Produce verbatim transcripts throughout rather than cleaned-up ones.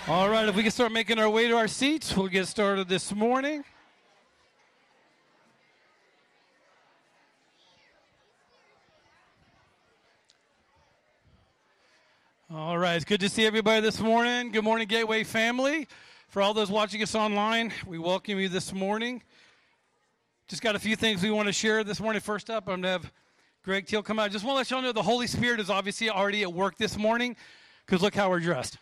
All right, if we can start making our way to our seats, we'll get started this morning. All right, it's good to see everybody this morning. Good morning, Gateway family. For all those watching us online, we welcome you this morning. Just got a few things we want to share this morning. First up, I'm going to have Greg Teal come out. Just want to let y'all know the Holy Spirit is obviously already at work this morning, because look how we're dressed.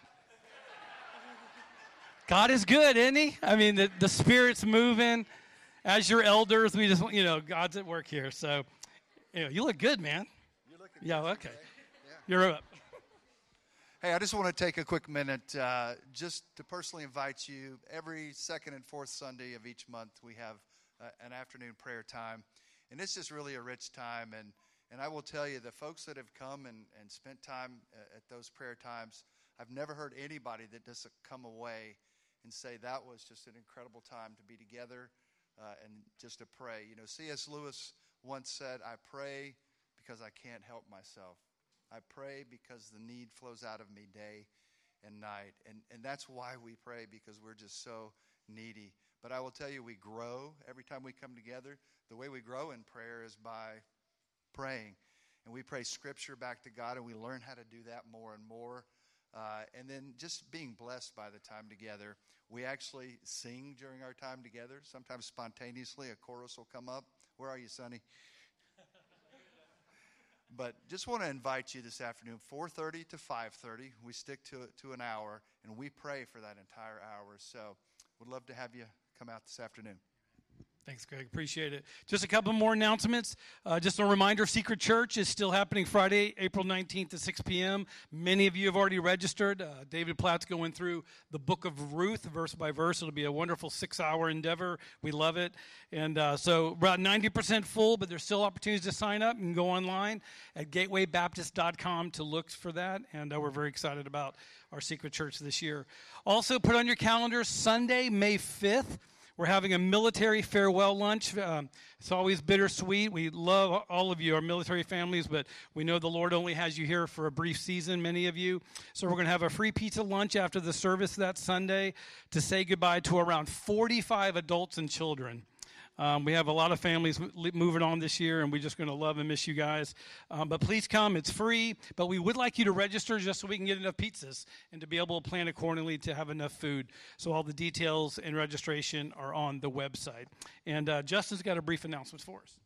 God is good, isn't he? I mean, the, the Spirit's moving. As your elders, we just, you know, God's at work here. So, you know, you look good, man. You're looking yeah, good okay. Today. Yeah. You're up. Hey, I just want to take a quick minute uh, just to personally invite you. Every second and fourth Sunday of each month, we have uh, an afternoon prayer time. And it's just really a rich time. And, and I will tell you, the folks that have come and, and spent time uh, at those prayer times, I've never heard anybody that doesn't come away and say that was just an incredible time to be together uh, and just to pray. You know, C S Lewis once said, I pray because I can't help myself. I pray because the need flows out of me day and night. And, and that's why we pray, because we're just so needy. But I will tell you, we grow every time we come together. The way we grow in prayer is by praying. And we pray Scripture back to God, and we learn how to do that more and more. Uh, and then just being blessed by the time together. We actually sing during our time together. Sometimes spontaneously a chorus will come up. Where are you, Sonny? But just want to invite you this afternoon, four thirty to five thirty. We stick to to an hour, and we pray for that entire hour. So would love to have you come out this afternoon. Thanks, Greg. Appreciate it. Just a couple more announcements. Uh, just a reminder, Secret Church is still happening Friday, April nineteenth at six p.m. Many of you have already registered. Uh, David Platt's going through the book of Ruth, verse by verse. It'll be a wonderful six-hour endeavor. We love it. And uh, so about ninety percent full, but there's still opportunities to sign up and go online at gateway baptist dot com to look for that. And uh, we're very excited about our Secret Church this year. Also, put on your calendars, Sunday, May fifth. We're having a military farewell lunch. Um, it's always bittersweet. We love all of you, our military families, but we know the Lord only has you here for a brief season, many of you. So we're going to have a free pizza lunch after the service that Sunday to say goodbye to around forty-five adults and children. Um, we have a lot of families moving on this year, and we're just going to love and miss you guys. Um, but please come. It's free, but we would like you to register just so we can get enough pizzas and to be able to plan accordingly to have enough food. So all the details and registration are on the website. And uh, Justin's got a brief announcement for us.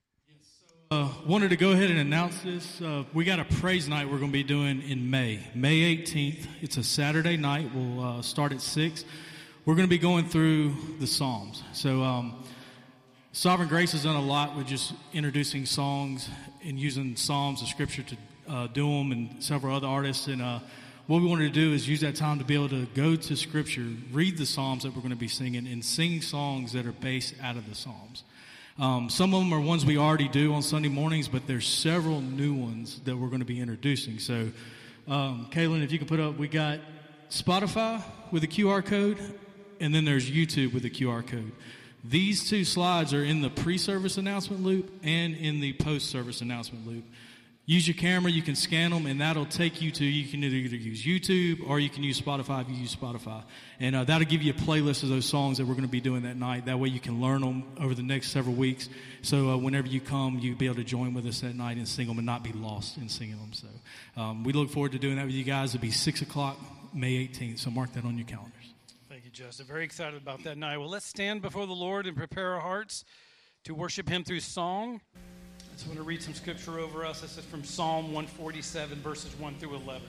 Uh, wanted to go ahead and announce this. Uh, we got a praise night we're going to be doing in May, May eighteenth. It's a Saturday night. We'll uh, start at six. We're going to be going through the Psalms. So um, Sovereign Grace has done a lot with just introducing songs and using Psalms of Scripture to uh, do them, and several other artists. And uh, what we wanted to do is use that time to be able to go to Scripture, read the Psalms that we're going to be singing, and sing songs that are based out of the Psalms. Um, some of them are ones we already do on Sunday mornings, but there's several new ones that we're going to be introducing. So, um, Kaylin, if you can put up, we got Spotify with a Q R code, and then there's YouTube with a Q R code. These two slides are in the pre-service announcement loop and in the post-service announcement loop. Use your camera, you can scan them, and that'll take you to, you can either, either use YouTube or you can use Spotify if you use Spotify. And uh, that'll give you a playlist of those songs that we're going to be doing that night. That way you can learn them over the next several weeks. So uh, whenever you come, you'll be able to join with us that night and sing them and not be lost in singing them. So um, we look forward to doing that with you guys. It'll be six o'clock, May eighteenth, so mark that on your calendars. Thank you, Justin. Very excited about that night. Well, let's stand before the Lord and prepare our hearts to worship Him through song. I just want to read some scripture over us. This is from Psalm one forty-seven, verses one through eleven.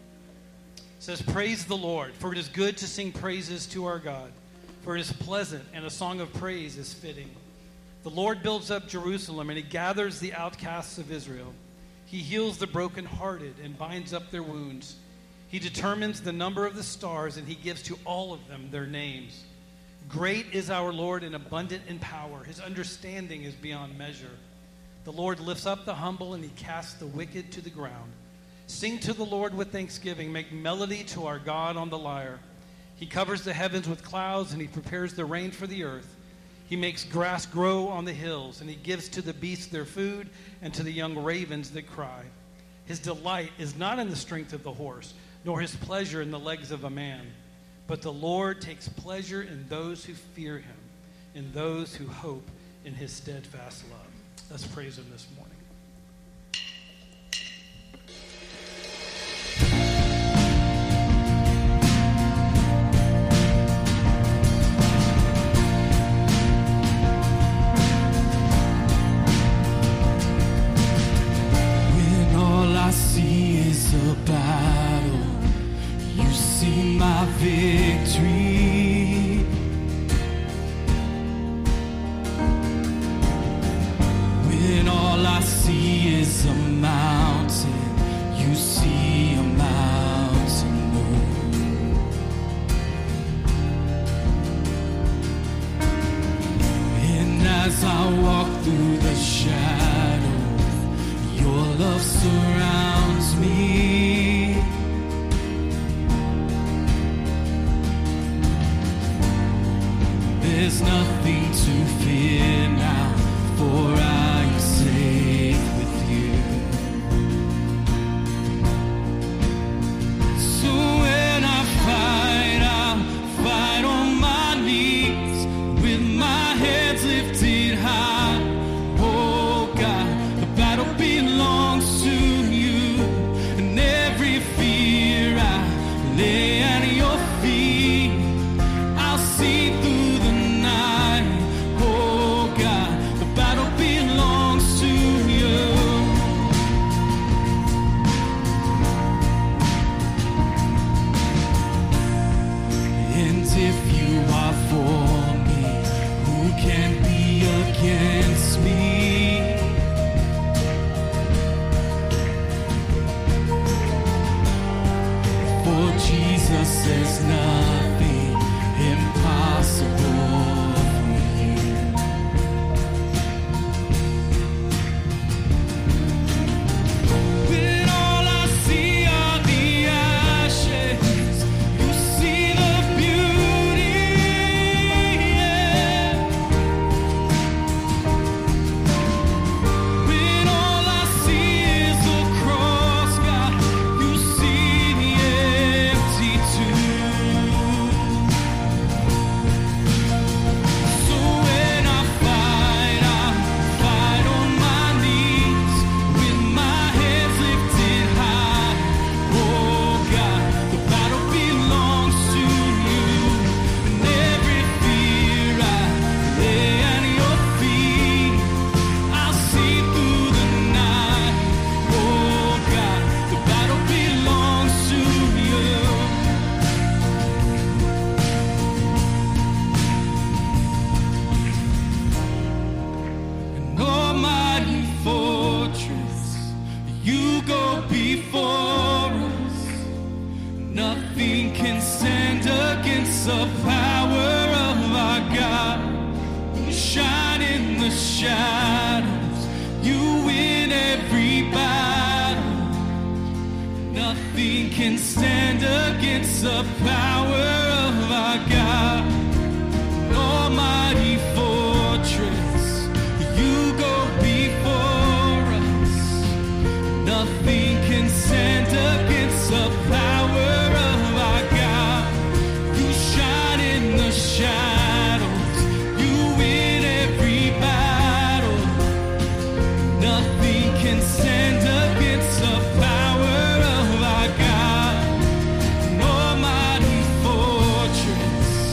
It says, "Praise the Lord, for it is good to sing praises to our God, for it is pleasant, and a song of praise is fitting. The Lord builds up Jerusalem, and He gathers the outcasts of Israel. He heals the brokenhearted and binds up their wounds. He determines the number of the stars, and He gives to all of them their names. Great is our Lord and abundant in power. His understanding is beyond measure. The Lord lifts up the humble, and He casts the wicked to the ground. Sing to the Lord with thanksgiving. Make melody to our God on the lyre. He covers the heavens with clouds, and He prepares the rain for the earth. He makes grass grow on the hills, and He gives to the beasts their food, and to the young ravens that cry. His delight is not in the strength of the horse, nor His pleasure in the legs of a man. But the Lord takes pleasure in those who fear him, in those who hope in his steadfast love. Let's praise him this morning. Victory. When all I see is a mountain, you see a mountain move. And as I walk through the shadows, your love surrounds me. There's nothing to fear now, for I am safe with you. So when I fight, I'll fight on my knees, with my heads lifted high. Oh God, the battle belongs to you, and every fear I lay at your feet. I'll see through there's nothing impossible for you. When all I see are the ashes, you see the beauty, yeah. When all I see is a cross, God, you see the empty tomb. So when I fight, I fight on my knees, with my hands lifted high. Oh God, the battle belongs to you, and every fear I lay at your feet. I'll see through the night. Oh God, the battle belongs to you. An almighty fortress, you go before us. Nothing can stand against the power of our God. You shine in the shadows, you win every battle. Nothing can stand against the power of our God. An almighty fortress, you go before us. Nothing can stand against the power of our God. You shine in the shadows, you win every battle. Nothing can stand against the power of our God. An almighty fortress,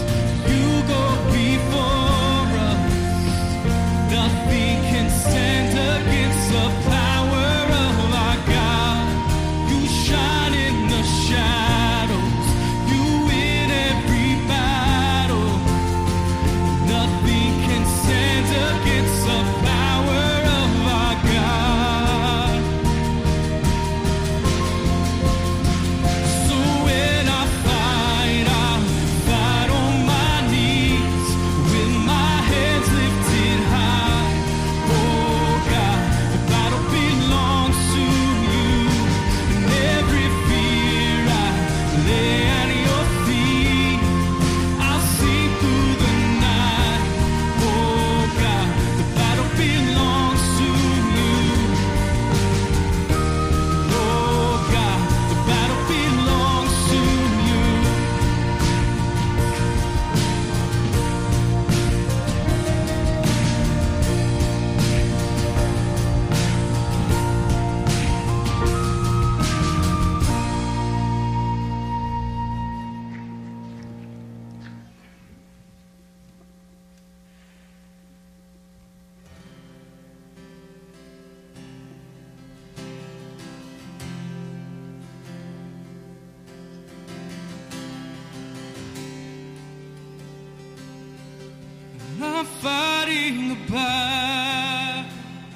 I'm fighting the battle.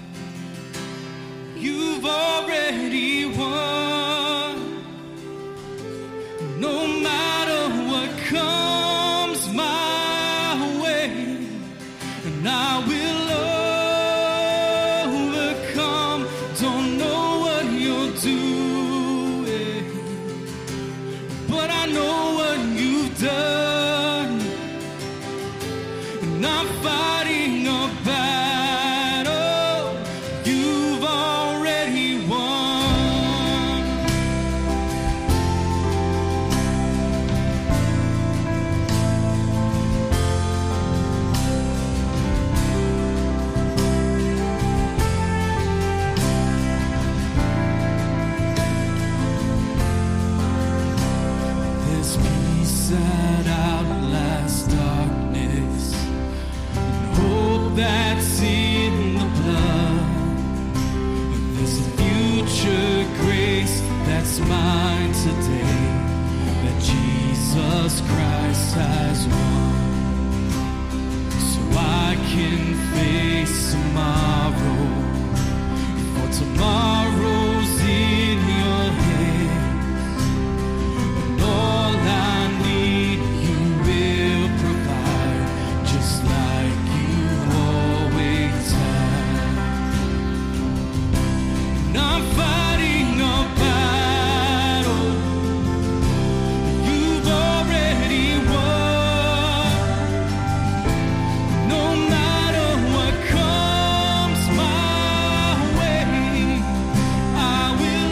You've already won. No matter what comes my way, and I will overcome. Don't know what you're doing, but I know what you've done. And I'm fighting a battle you've already won. There's peace that outlasts darkness, and hope that's in the blood. There's a future grace that's mine today, that Jesus Christ has won. So I can face tomorrow, for tomorrow's in your hands. And all I need you will provide, just like you always have. And I'm fighting a battle you've already won. No matter what comes my way, I will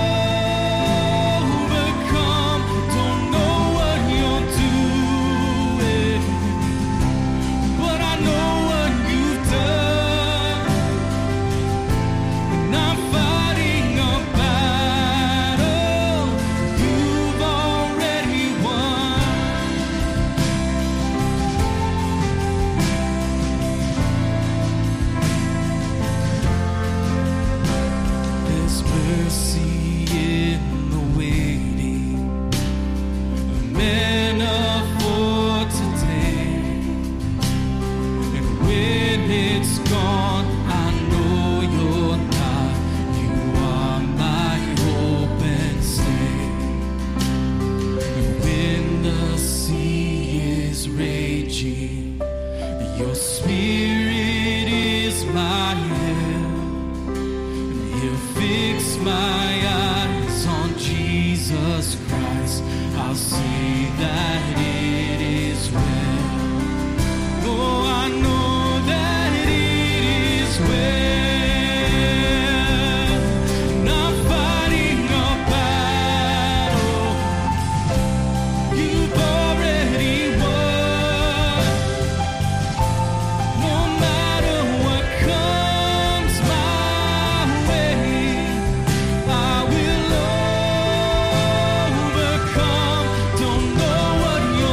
overcome. Don't know what you're doing, but I know what you've done. And I'm fighting a battle you've already won. There's mercy in the waiting, a metaphor today. And when it's gone, I know you're not. You are my hope and stay. And when the sea is raging, your spirit is my help. And he'll fix my eyes on Jesus Christ. I'll see that it is well. Oh, I know that it is well. And I'm fighting a battle you've already won. No matter what comes my way, I will overcome. Don't know what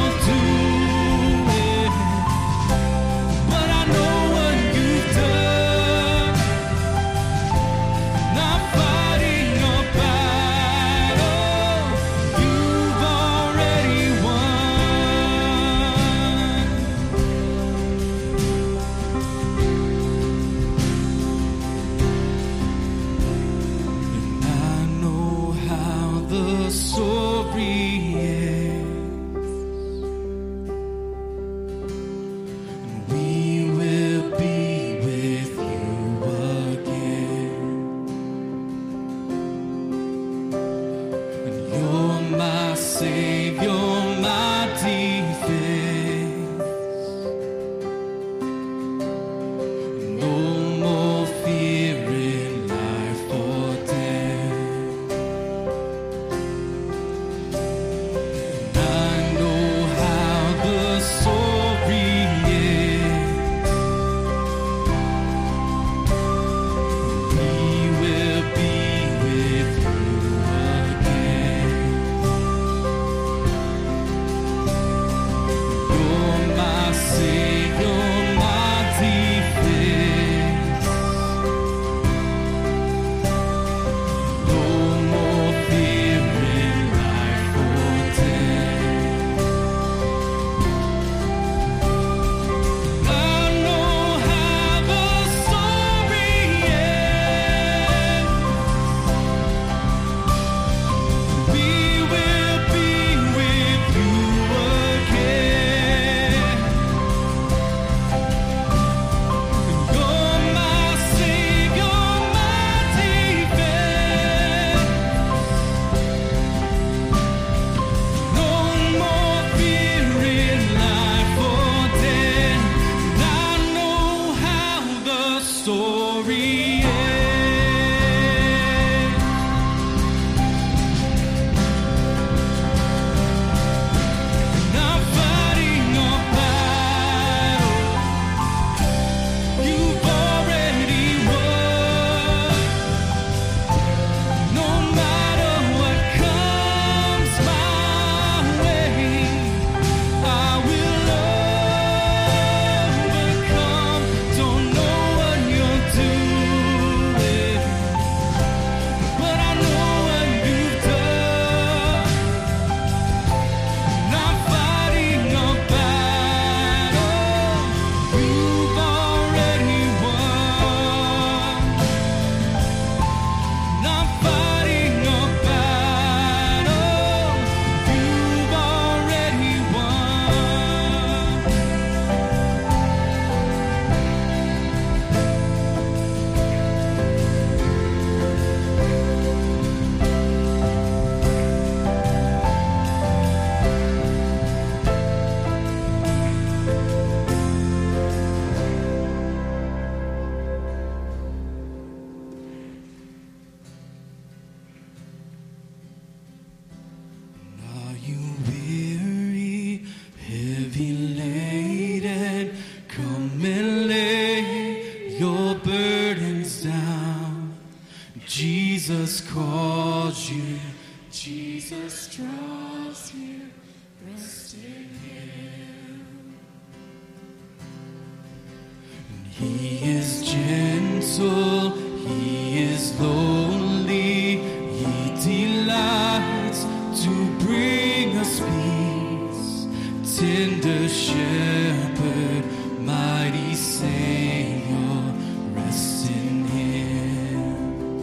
Jesus calls you, Jesus draws you, rest in Him. And He is gentle, He is lowly, He delights to bring us peace. Tender Shepherd, mighty Savior, rest in Him.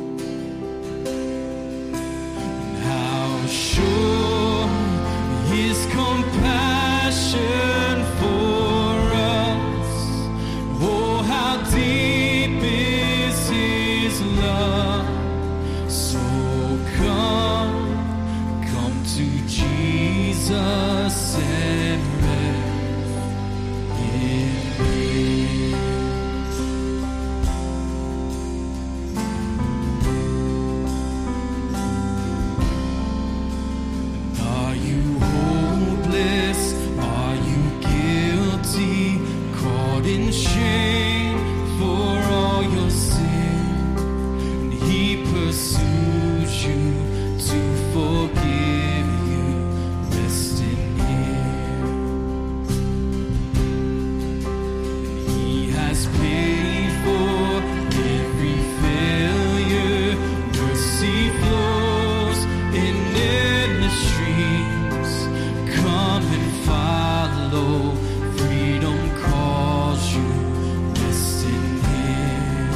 And how sure His compassion for us, oh how deep is His love. So come, come to Jesus and rest in Him. Are you hopeless? Are you guilty? Caught in shame for all your sin? And He pursues you to forgive you. Rest in Him. And He has paid for every failure. Mercy flows in endless streams. Come and follow. Freedom calls you. Rest in Him.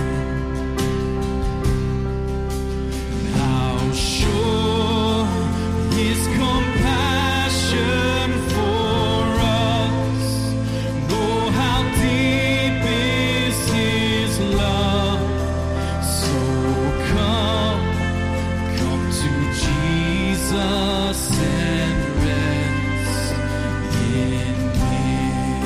And how sure His compassion for us. Oh, how deep is His love. So come, come to Jesus and rest in Him.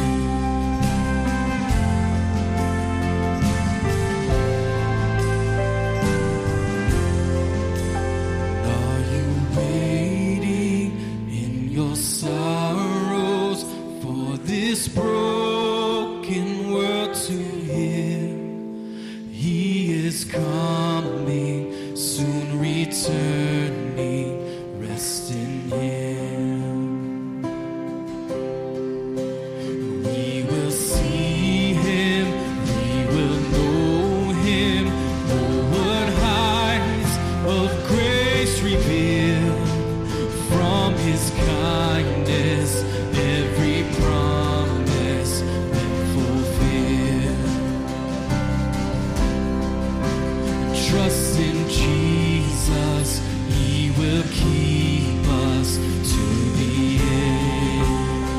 Are you waiting in your sorrows for this broken world to hear? He is coming, soon returning. Rest in Him. We will see Him, we will know Him. Oh, what heights of grace revealed from His kindness, every promise been fulfilled. Trust in Jesus, He will keep us to the end.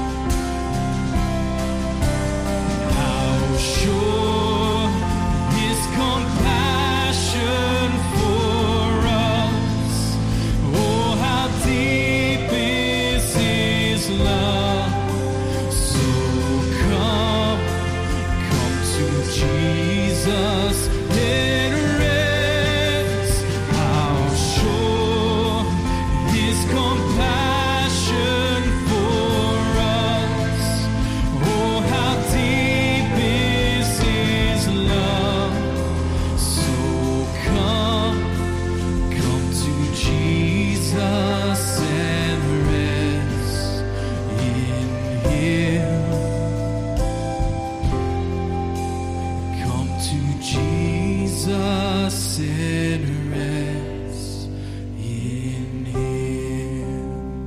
How sure His compassion for us. Oh, how deep is His love. So come, come to Jesus and rest. How sure His compassion for us. Oh, how deep is His love. So come, come to Jesus and rest in Him. Come to Jesus and rest in Him.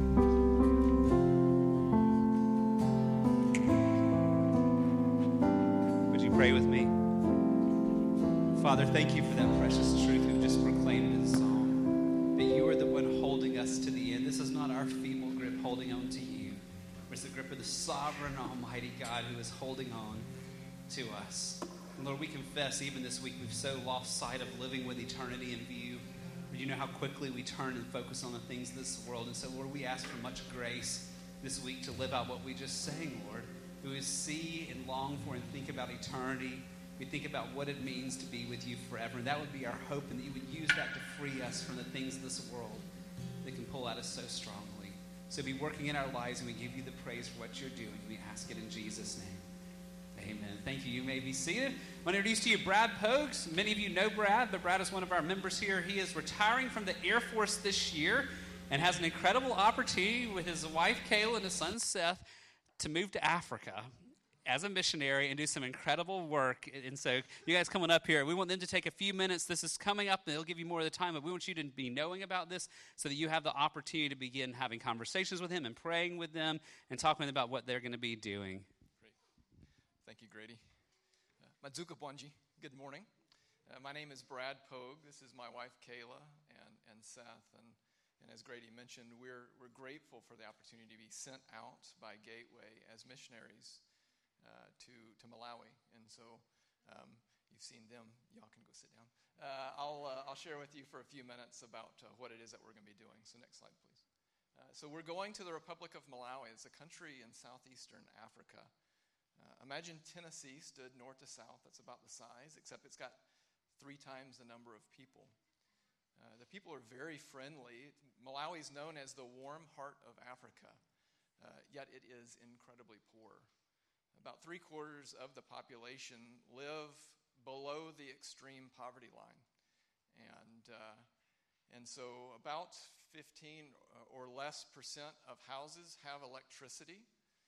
Would you pray with me? Father, thank you for that precious truth we've just proclaimed in the song. That you are the one holding us to the end. This is not our feeble grip holding on to you. It's the grip of the sovereign, almighty God who is holding on to us. And Lord, we confess even this week we've so lost sight of living with eternity in view. You know how quickly we turn and focus on the things of this world. And so, Lord, we ask for much grace this week to live out what we just sang, Lord. We would see and long for and think about eternity. We think about what it means to be with you forever. And that would be our hope, and that you would use that to free us from the things of this world that can pull at us so strongly. So be working in our lives, and we give you the praise for what you're doing. We ask it in Jesus' name. Amen. Thank you. You may be seated. I want to introduce to you Brad Pogues. Many of you know Brad, but Brad is one of our members here. He is retiring from the Air Force this year and has an incredible opportunity with his wife, Kayla, and his son, Seth, to move to Africa as a missionary and do some incredible work. And so you guys coming up here, we want them to take a few minutes. This is coming up, and they'll give you more of the time, but we want you to be knowing about this so that you have the opportunity to begin having conversations with him and praying with them and talking with them about what they're going to be doing. Great. Thank you, Grady. Uh, Madzuka Bwanji, good morning. Uh, my name is Brad Pogue. This is my wife, Kayla, and, and Seth. And, and as Grady mentioned, we're, we're grateful for the opportunity to be sent out by Gateway as missionaries Uh, to to Malawi, and so um, you've seen them. Y'all can go sit down. Uh, I'll uh, I'll share with you for a few minutes about uh, what it is that we're going to be doing. So next slide, please. Uh, so we're going to the Republic of Malawi. It's a country in southeastern Africa. Uh, imagine Tennessee stood north to south. That's about the size, except it's got three times the number of people. Uh, the people are very friendly. Malawi is known as the warm heart of Africa, uh, yet it is incredibly poor. About three quarters of the population live below the extreme poverty line. And, uh, and so about fifteen or less percent of houses have electricity.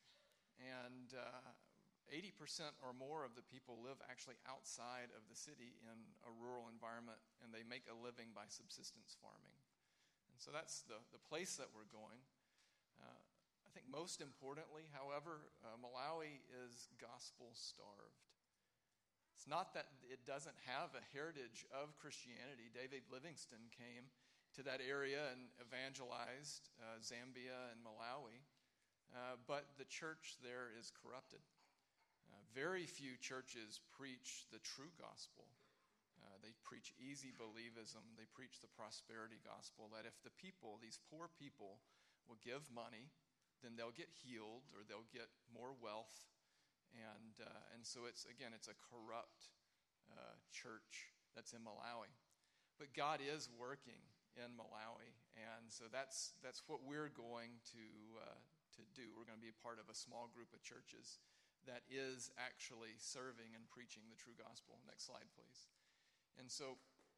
And uh, eighty percent or more of the people live actually outside of the city in a rural environment, and they make a living by subsistence farming. And so that's the, the place that we're going. Uh, I think most importantly, however, uh, Malawi is gospel-starved. It's not that it doesn't have a heritage of Christianity. David Livingstone came to that area and evangelized uh, Zambia and Malawi, uh, but the church there is corrupted. Uh, very few churches preach the true gospel. Uh, they preach easy believism. They preach the prosperity gospel, that if the people, these poor people, will give money, then they'll get healed or they'll get more wealth. And uh, and so it's, again, it's a corrupt uh, church that's in Malawi. But God is working in Malawi, and so that's that's what we're going to uh, to do. We're going to be a part of a small group of churches that is actually serving and preaching the true gospel. Next slide, please. And so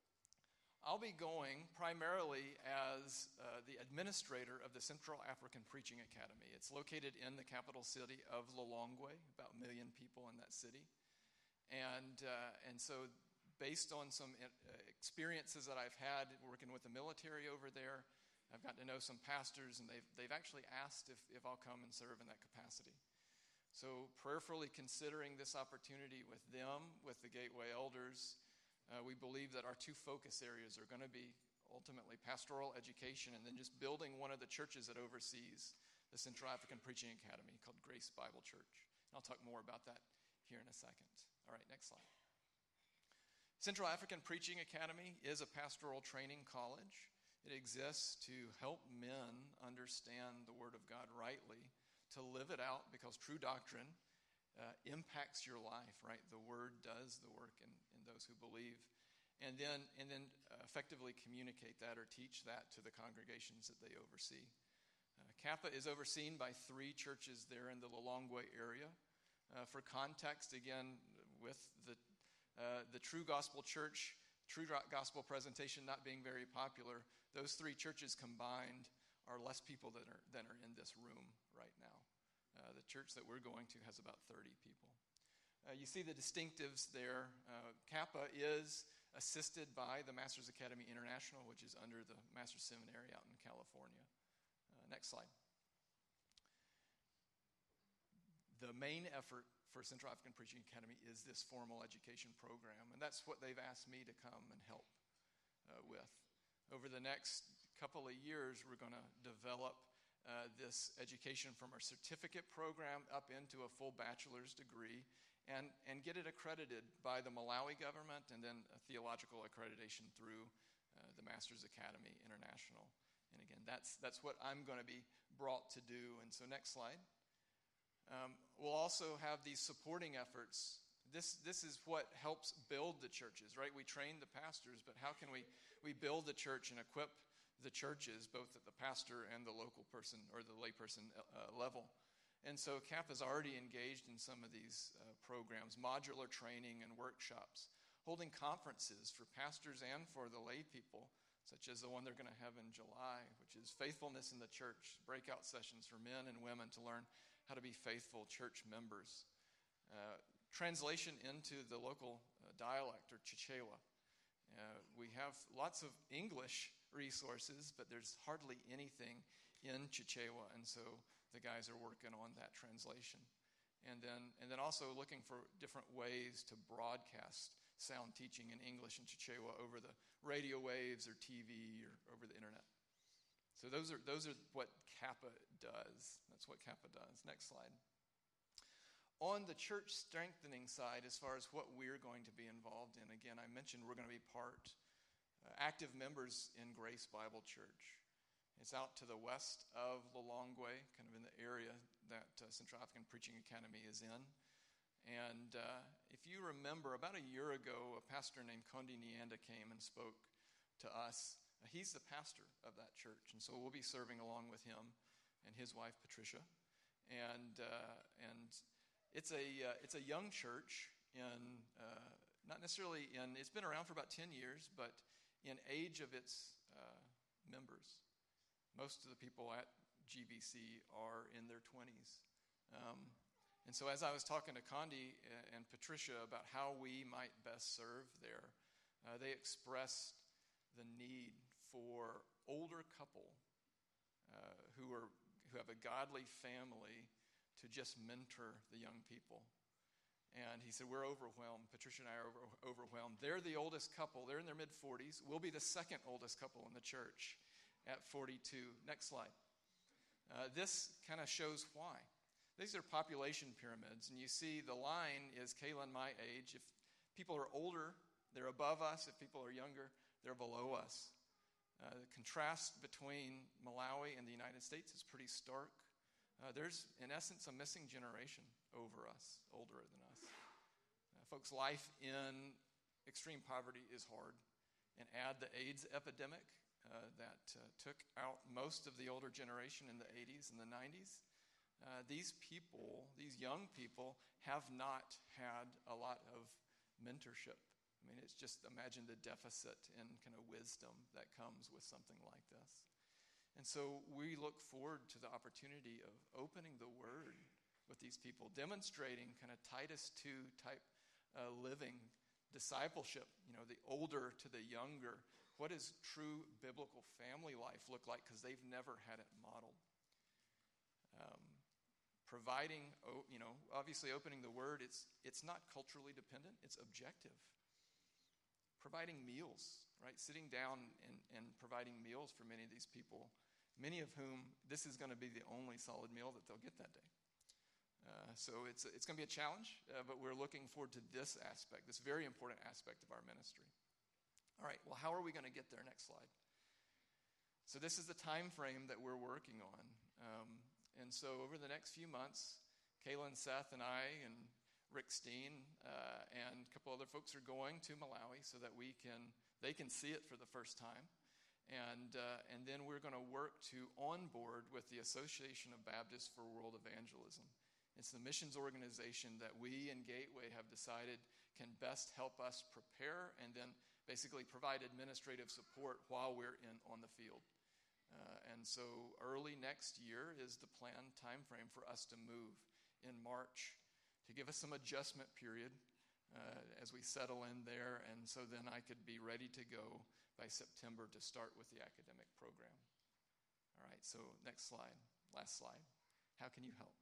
I'll be going primarily as uh, the administrator of the Central African Preaching Academy. It's located in the capital city of Lilongwe, about a million people in that city. And uh, and so based on some uh, experiences that I've had working with the military over there, I've gotten to know some pastors, and they've, they've actually asked if, if I'll come and serve in that capacity. So prayerfully considering this opportunity with them, with the Gateway elders, Uh, we believe that our two focus areas are going to be ultimately pastoral education and then just building one of the churches that oversees the Central African Preaching Academy called Grace Bible Church. And I'll talk more about that here in a second. All right, next slide. Central African Preaching Academy is a pastoral training college. It exists to help men understand the Word of God rightly, to live it out, because true doctrine Uh, impacts your life, right? The Word does the work in, in those who believe. And then and then uh, effectively communicate that or teach that to the congregations that they oversee. Uh, Kappa is overseen by three churches there in the Lilongwe area. Uh, for context, again, with the, uh, the True Gospel Church, True Gospel presentation not being very popular, those three churches combined are less people that are, than are in this room right now. Uh, the church that we're going to has about thirty people. Uh, you see the distinctives there. Uh, Kappa is assisted by the Masters Academy International, which is under the Master's Seminary out in California. Uh, next slide. The main effort for Central African Preaching Academy is this formal education program, and that's what they've asked me to come and help uh, with. Over the next couple of years, we're going to develop Uh, this education from our certificate program up into a full bachelor's degree and, and get it accredited by the Malawi government and then a theological accreditation through uh, the Masters Academy International. And again, that's, that's what I'm going to be brought to do. And so next slide. Um, we'll also have these supporting efforts. This, this is what helps build the churches, right? We train the pastors, but how can we, we build the church and equip the churches, both at the pastor and the local person or the layperson uh, level? And so Kappa is already engaged in some of these uh, programs, modular training and workshops, holding conferences for pastors and for the lay people, such as the one they're going to have in July, which is Faithfulness in the Church, breakout sessions for men and women to learn how to be faithful church members. Uh, translation into the local uh, dialect, or Chichewa. Uh, we have lots of English resources, but there's hardly anything in Chichewa, and so the guys are working on that translation. And then, and then also looking for different ways to broadcast sound teaching in English and Chichewa over the radio waves or T V or over the internet. So those are those are what Kappa does. That's what Kappa does. Next slide. On the church strengthening side, as far as what we're going to be involved in, again, I mentioned we're going to be part, uh, active members in Grace Bible Church. It's out to the west of Lilongwe, kind of in the area that uh, Central African Preaching Academy is in. And uh, if you remember, about a year ago, a pastor named Kondi Nyanda came and spoke to us. Uh, he's the pastor of that church, and so we'll be serving along with him and his wife, Patricia. And uh, and it's a uh, it's a young church in uh, not necessarily in. It's been around for about ten years, but in age of its uh, members. Most of the people at G B C are in their twenties. Um, And so as I was talking to Kondi and Patricia about how we might best serve there, uh, they expressed the need for older couple uh, who are who have a godly family to just mentor the young people. And he said, we're overwhelmed. Patricia and I are over, overwhelmed. They're the oldest couple. They're in their mid-forties. We'll be the second oldest couple in the church at forty-two. Next slide. Uh, this kind of shows why. These are population pyramids, and you see the line is Kayla and my age. If people are older, they're above us. If people are younger, they're below us. Uh, the contrast between Malawi and the United States is pretty stark. Uh, there's, in essence, a missing generation over us, older than us. Uh, folks, life in extreme poverty is hard. And add the AIDS epidemic uh, that uh, took out most of the older generation in the eighties and the nineties. Uh, these people, these young people, have not had a lot of mentorship. I mean, it's just imagine the deficit in kind of wisdom that comes with something like this. And so we look forward to the opportunity of opening the Word with these people, demonstrating kind of Titus two type uh, living, discipleship, you know, the older to the younger. What does true biblical family life look like? Because they've never had it modeled. Um, providing, you know, obviously opening the Word, it's it's not culturally dependent, it's objective. Providing meals, right? Sitting down and, and providing meals for many of these people, many of whom this is going to be the only solid meal that they'll get that day. Uh, so it's it's going to be a challenge, uh, but we're looking forward to this aspect, this very important aspect of our ministry. All right, well, how are we going to get there? Next slide. So this is the time frame that we're working on. Um, and so over the next few months, Kayla and Seth and I and Rick Steen uh, and a couple other folks are going to Malawi so that we can they can see it for the first time. And uh, and then we're going to work to onboard with the Association of Baptists for World Evangelism. It's the missions organization that we in Gateway have decided can best help us prepare and then basically provide administrative support while we're in on the field. Uh, and so early next year is the planned time frame for us to move in March to give us some adjustment period uh, as we settle in there. And so then I could be ready to go by September to start with the academic program. All right, so next slide, last slide. How can you help?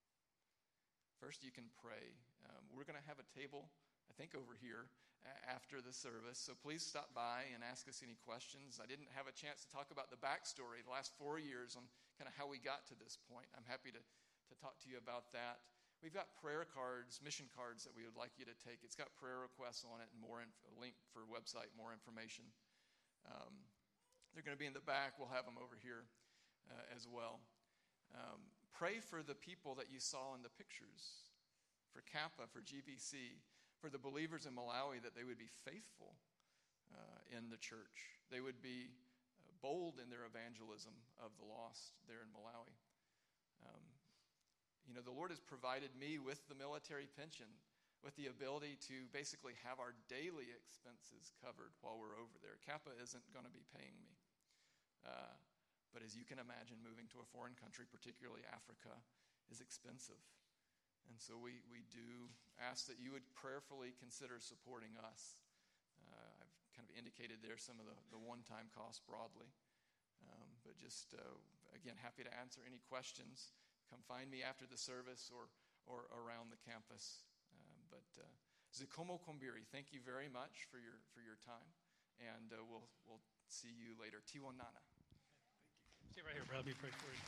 First, you can pray. Um, we're going to have a table, I think, over here after the service. So please stop by and ask us any questions. I didn't have a chance to talk about the backstory, the last four years on kind of how we got to this point. I'm happy to, to talk to you about that. We've got prayer cards, mission cards that we would like you to take. It's got prayer requests on it and more inf- a link for website, more information. Um, they're going to be in the back. We'll have them over here uh, as well. Um, pray for the people that you saw in the pictures, for Kappa, for G B C, for the believers in Malawi, that they would be faithful uh, in the church. They would be uh, bold in their evangelism of the lost there in Malawi. Um, you know, the Lord has provided me with the military pension, with the ability to basically have our daily expenses covered while we're over there. Kappa isn't going to be paying me. Uh, but as you can imagine, moving to a foreign country, particularly Africa, is expensive. And so we, we do ask that you would prayerfully consider supporting us. Uh, I've kind of indicated there some of the, the one-time costs broadly. Um, but just, uh, again, happy to answer any questions. Come find me after the service or, or around the campus. Um, but uh, Zikomo Kombiri, thank you very much for your for your time. And uh, we'll we'll see you later. Tiwonana. Stay right here, brother. Let me pray for you.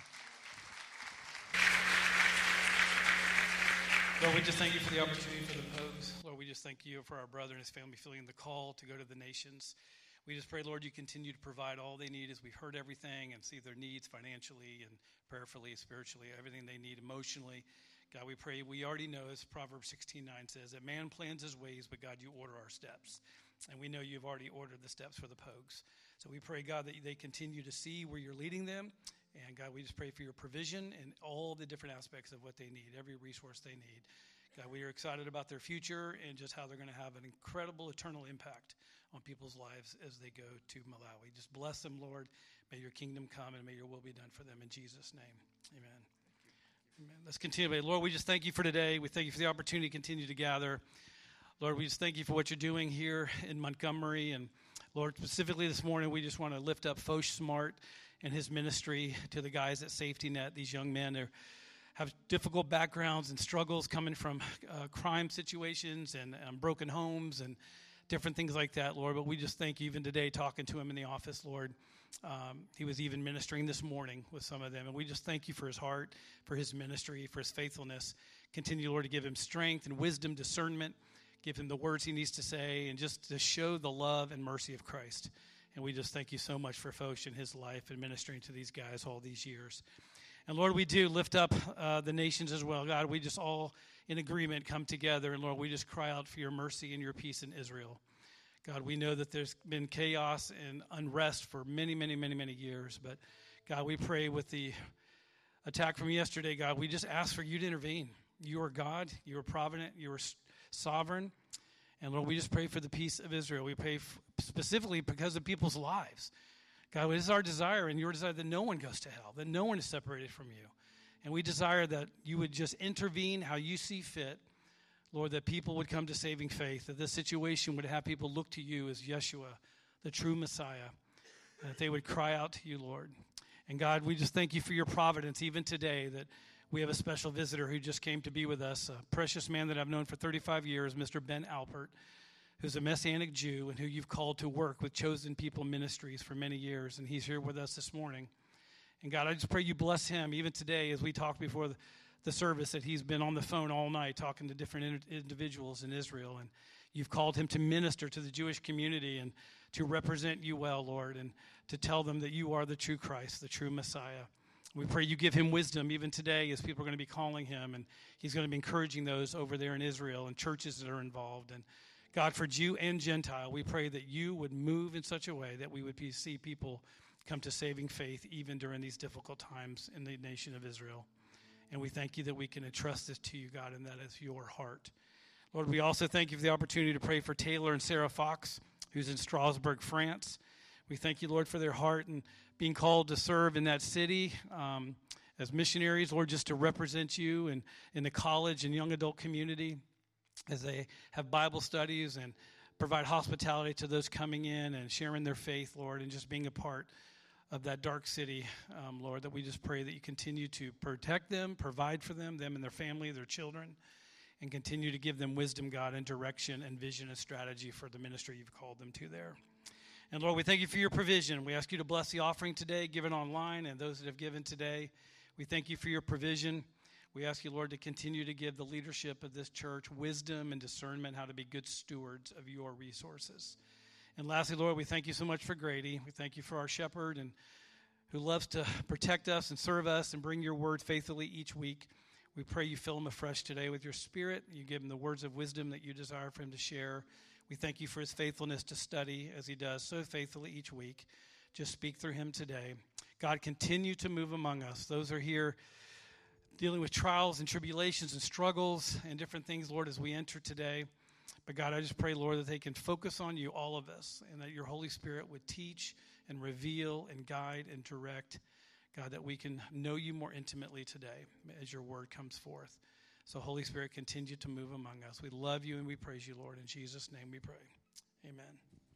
Lord, we just thank you for the opportunity for the Pogues. Lord, we just thank you for our brother and his family feeling the call to go to the nations. We just pray, Lord, you continue to provide all they need as we've heard everything and see their needs financially and prayerfully, spiritually, everything they need emotionally. God, we pray, we already know, as Proverbs sixteen nine says, that man plans his ways, but God, you order our steps. And we know you've already ordered the steps for the Pogues. So we pray, God, that they continue to see where you're leading them. And God, we just pray for your provision and all the different aspects of what they need, every resource they need. God, we are excited about their future and just how they're going to have an incredible eternal impact on people's lives as they go to Malawi. Just bless them, Lord. May your kingdom come and may your will be done for them in Jesus' name. Amen. Amen. Let's continue. Lord, we just thank you for today. We thank you for the opportunity to continue to gather. Lord, we just thank you for what you're doing here in Montgomery. And Lord, specifically this morning, we just want to lift up Foch Smart and his ministry to the guys at Safety Net. These young men are, have difficult backgrounds and struggles coming from uh, crime situations and um, broken homes and different things like that, Lord. But we just thank you even today talking to him in the office, Lord. Um, he was even ministering this morning with some of them. And we just thank you for his heart, for his ministry, for his faithfulness. Continue, Lord, to give him strength and wisdom, discernment. Give him the words he needs to say and just to show the love and mercy of Christ. And we just thank you so much for Foch and his life and ministering to these guys all these years. And Lord, we do lift up uh, the nations as well. God, we just all in agreement come together. And Lord, we just cry out for your mercy and your peace in Israel. God, we know that there's been chaos and unrest for many, many, many, many years. But God, we pray with the attack from yesterday, God, we just ask for you to intervene. You are God. You are provident. You are sovereign. And Lord, we just pray for the peace of Israel. We pray f- specifically because of people's lives. God, it is our desire and your desire that no one goes to hell, that no one is separated from you. And we desire that you would just intervene how you see fit, Lord, that people would come to saving faith, that this situation would have people look to you as Yeshua, the true Messiah, and that they would cry out to you, Lord. And God, we just thank you for your providence even today, that we have a special visitor who just came to be with us, a precious man that I've known for thirty-five years, Mister Ben Alpert, who's a Messianic Jew and who you've called to work with Chosen People Ministries for many years, and he's here with us this morning. And God, I just pray you bless him even today as we talk before the, the service, that he's been on the phone all night talking to different in, individuals in Israel, and you've called him to minister to the Jewish community and to represent you well, Lord, and to tell them that you are the true Christ, the true Messiah. We pray you give him wisdom even today as people are going to be calling him, and he's going to be encouraging those over there in Israel and churches that are involved. And God, for Jew and Gentile, we pray that you would move in such a way that we would be, see people come to saving faith even during these difficult times in the nation of Israel. And we thank you that we can entrust this to you, God, and that is your heart. Lord, we also thank you for the opportunity to pray for Taylor and Sarah Fox, who's in Strasbourg, France. We thank you, Lord, for their heart and being called to serve in that city um, as missionaries, Lord, just to represent you and in the college and young adult community as they have Bible studies and provide hospitality to those coming in and sharing their faith, Lord, and just being a part of that dark city, um, Lord, that we just pray that you continue to protect them, provide for them, them and their family, their children, and continue to give them wisdom, God, and direction and vision and strategy for the ministry you've called them to there. And Lord, we thank you for your provision. We ask you to bless the offering today, given online, and those that have given today. We thank you for your provision. We ask you, Lord, to continue to give the leadership of this church wisdom and discernment, how to be good stewards of your resources. And lastly, Lord, we thank you so much for Grady. We thank you for our shepherd and who loves to protect us and serve us and bring your word faithfully each week. We pray you fill him afresh today with your spirit. You give him the words of wisdom that you desire for him to share. We thank you for his faithfulness to study as he does so faithfully each week. Just speak through him today. God, continue to move among us. Those are here dealing with trials and tribulations and struggles and different things, Lord, as we enter today. But God, I just pray, Lord, that they can focus on you, all of us, and that your Holy Spirit would teach and reveal and guide and direct, God, that we can know you more intimately today as your word comes forth. So, Holy Spirit, continue to move among us. We love you and we praise you, Lord. In Jesus' name we pray. Amen.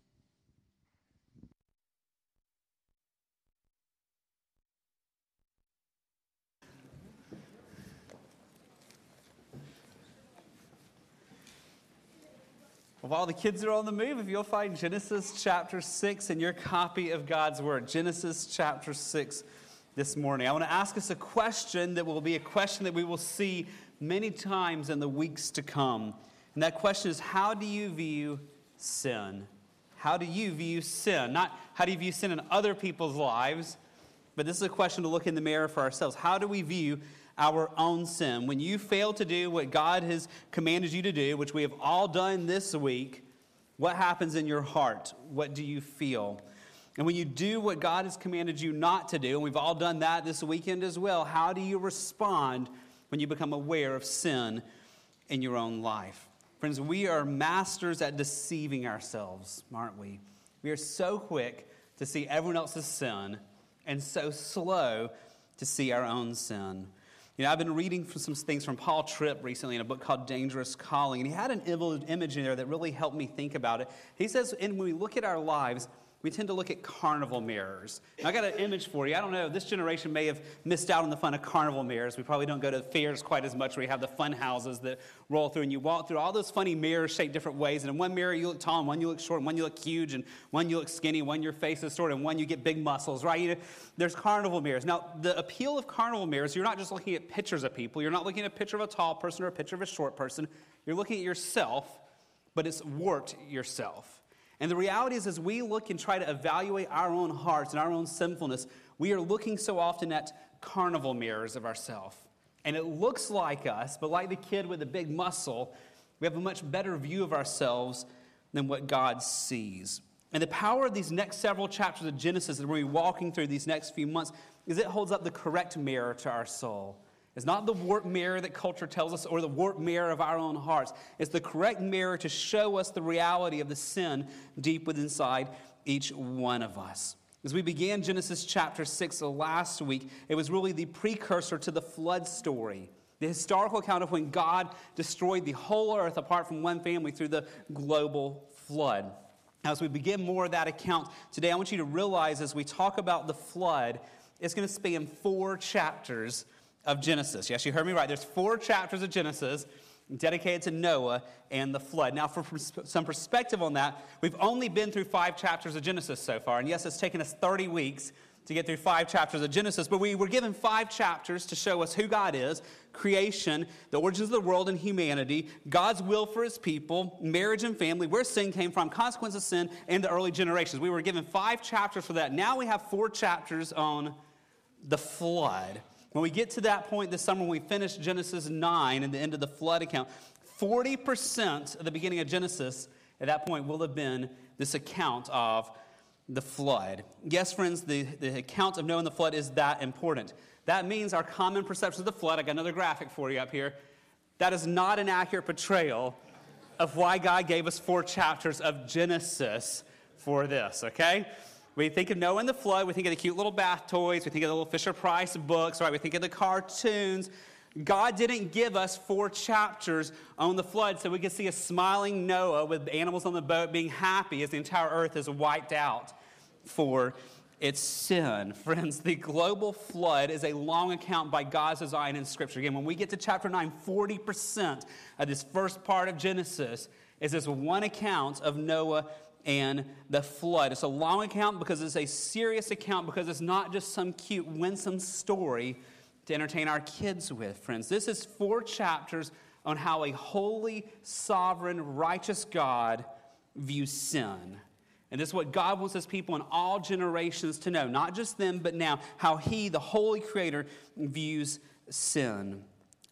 Well, while the kids are on the move, if you'll find Genesis chapter six in your copy of God's Word, Genesis chapter six this morning. I want to ask us a question that will be a question that we will see many times in the weeks to come. And that question is, how do you view sin? How do you view sin? Not how do you view sin in other people's lives, but this is a question to look in the mirror for ourselves. How do we view our own sin? When you fail to do what God has commanded you to do, which we have all done this week, what happens in your heart? What do you feel? And when you do what God has commanded you not to do, and we've all done that this weekend as well, how do you respond when you become aware of sin in your own life? Friends, we are masters at deceiving ourselves, aren't we? We are so quick to see everyone else's sin and so slow to see our own sin. You know, I've been reading some things from Paul Tripp recently in a book called Dangerous Calling, and he had an image in there that really helped me think about it. He says, and when we look at our lives, we tend to look at carnival mirrors. Now, I got an image for you. I don't know, this generation may have missed out on the fun of carnival mirrors. We probably don't go to fairs quite as much where you have the fun houses that roll through, and you walk through all those funny mirrors shaped different ways. And in one mirror you look tall, and one you look short, and one you look huge, and one you look skinny, one your face is short, and one you get big muscles, right? You know, there's carnival mirrors. Now, the appeal of carnival mirrors, you're not just looking at pictures of people. You're not looking at a picture of a tall person or a picture of a short person. You're looking at yourself, but it's warped yourself. And the reality is, as we look and try to evaluate our own hearts and our own sinfulness, we are looking so often at carnival mirrors of ourselves. And it looks like us, but like the kid with the big muscle, we have a much better view of ourselves than what God sees. And the power of these next several chapters of Genesis that we're walking through these next few months is it holds up the correct mirror to our soul. It's not the warped mirror that culture tells us or the warped mirror of our own hearts. It's the correct mirror to show us the reality of the sin deep within inside each one of us. As we began Genesis chapter six last week, it was really the precursor to the flood story, the historical account of when God destroyed the whole earth apart from one family through the global flood. Now, as we begin more of that account today, I want you to realize as we talk about the flood, it's going to span four chapters of Genesis. Yes, you heard me right. There's four chapters of Genesis dedicated to Noah and the flood. Now, for pers- some perspective on that, we've only been through five chapters of Genesis so far. And yes, it's taken us thirty weeks to get through five chapters of Genesis, but we were given five chapters to show us who God is, creation, the origins of the world and humanity, God's will for his people, marriage and family, where sin came from, consequences of sin, and the early generations. We were given five chapters for that. Now we have four chapters on the flood. When we get to that point this summer, when we finish Genesis nine and the end of the flood account, forty percent of the beginning of Genesis at that point will have been this account of the flood. Yes, friends, the, the account of Noah and the flood is that important. That means our common perception of the flood, I got another graphic for you up here, that is not an accurate portrayal of why God gave us four chapters of Genesis for this, okay? We think of Noah and the flood, we think of the cute little bath toys, we think of the little Fisher-Price books, right? We think of the cartoons. God didn't give us four chapters on the flood so we could see a smiling Noah with animals on the boat being happy as the entire earth is wiped out for its sin. Friends, the global flood is a long account by God's design in Scripture. Again, when we get to chapter nine, forty percent of this first part of Genesis is this one account of Noah and the flood. It's a long account because it's a serious account, because it's not just some cute, winsome story to entertain our kids with, friends. This is four chapters on how a holy, sovereign, righteous God views sin. And this is what God wants his people in all generations to know, not just then, but now, how he, the holy creator, views sin.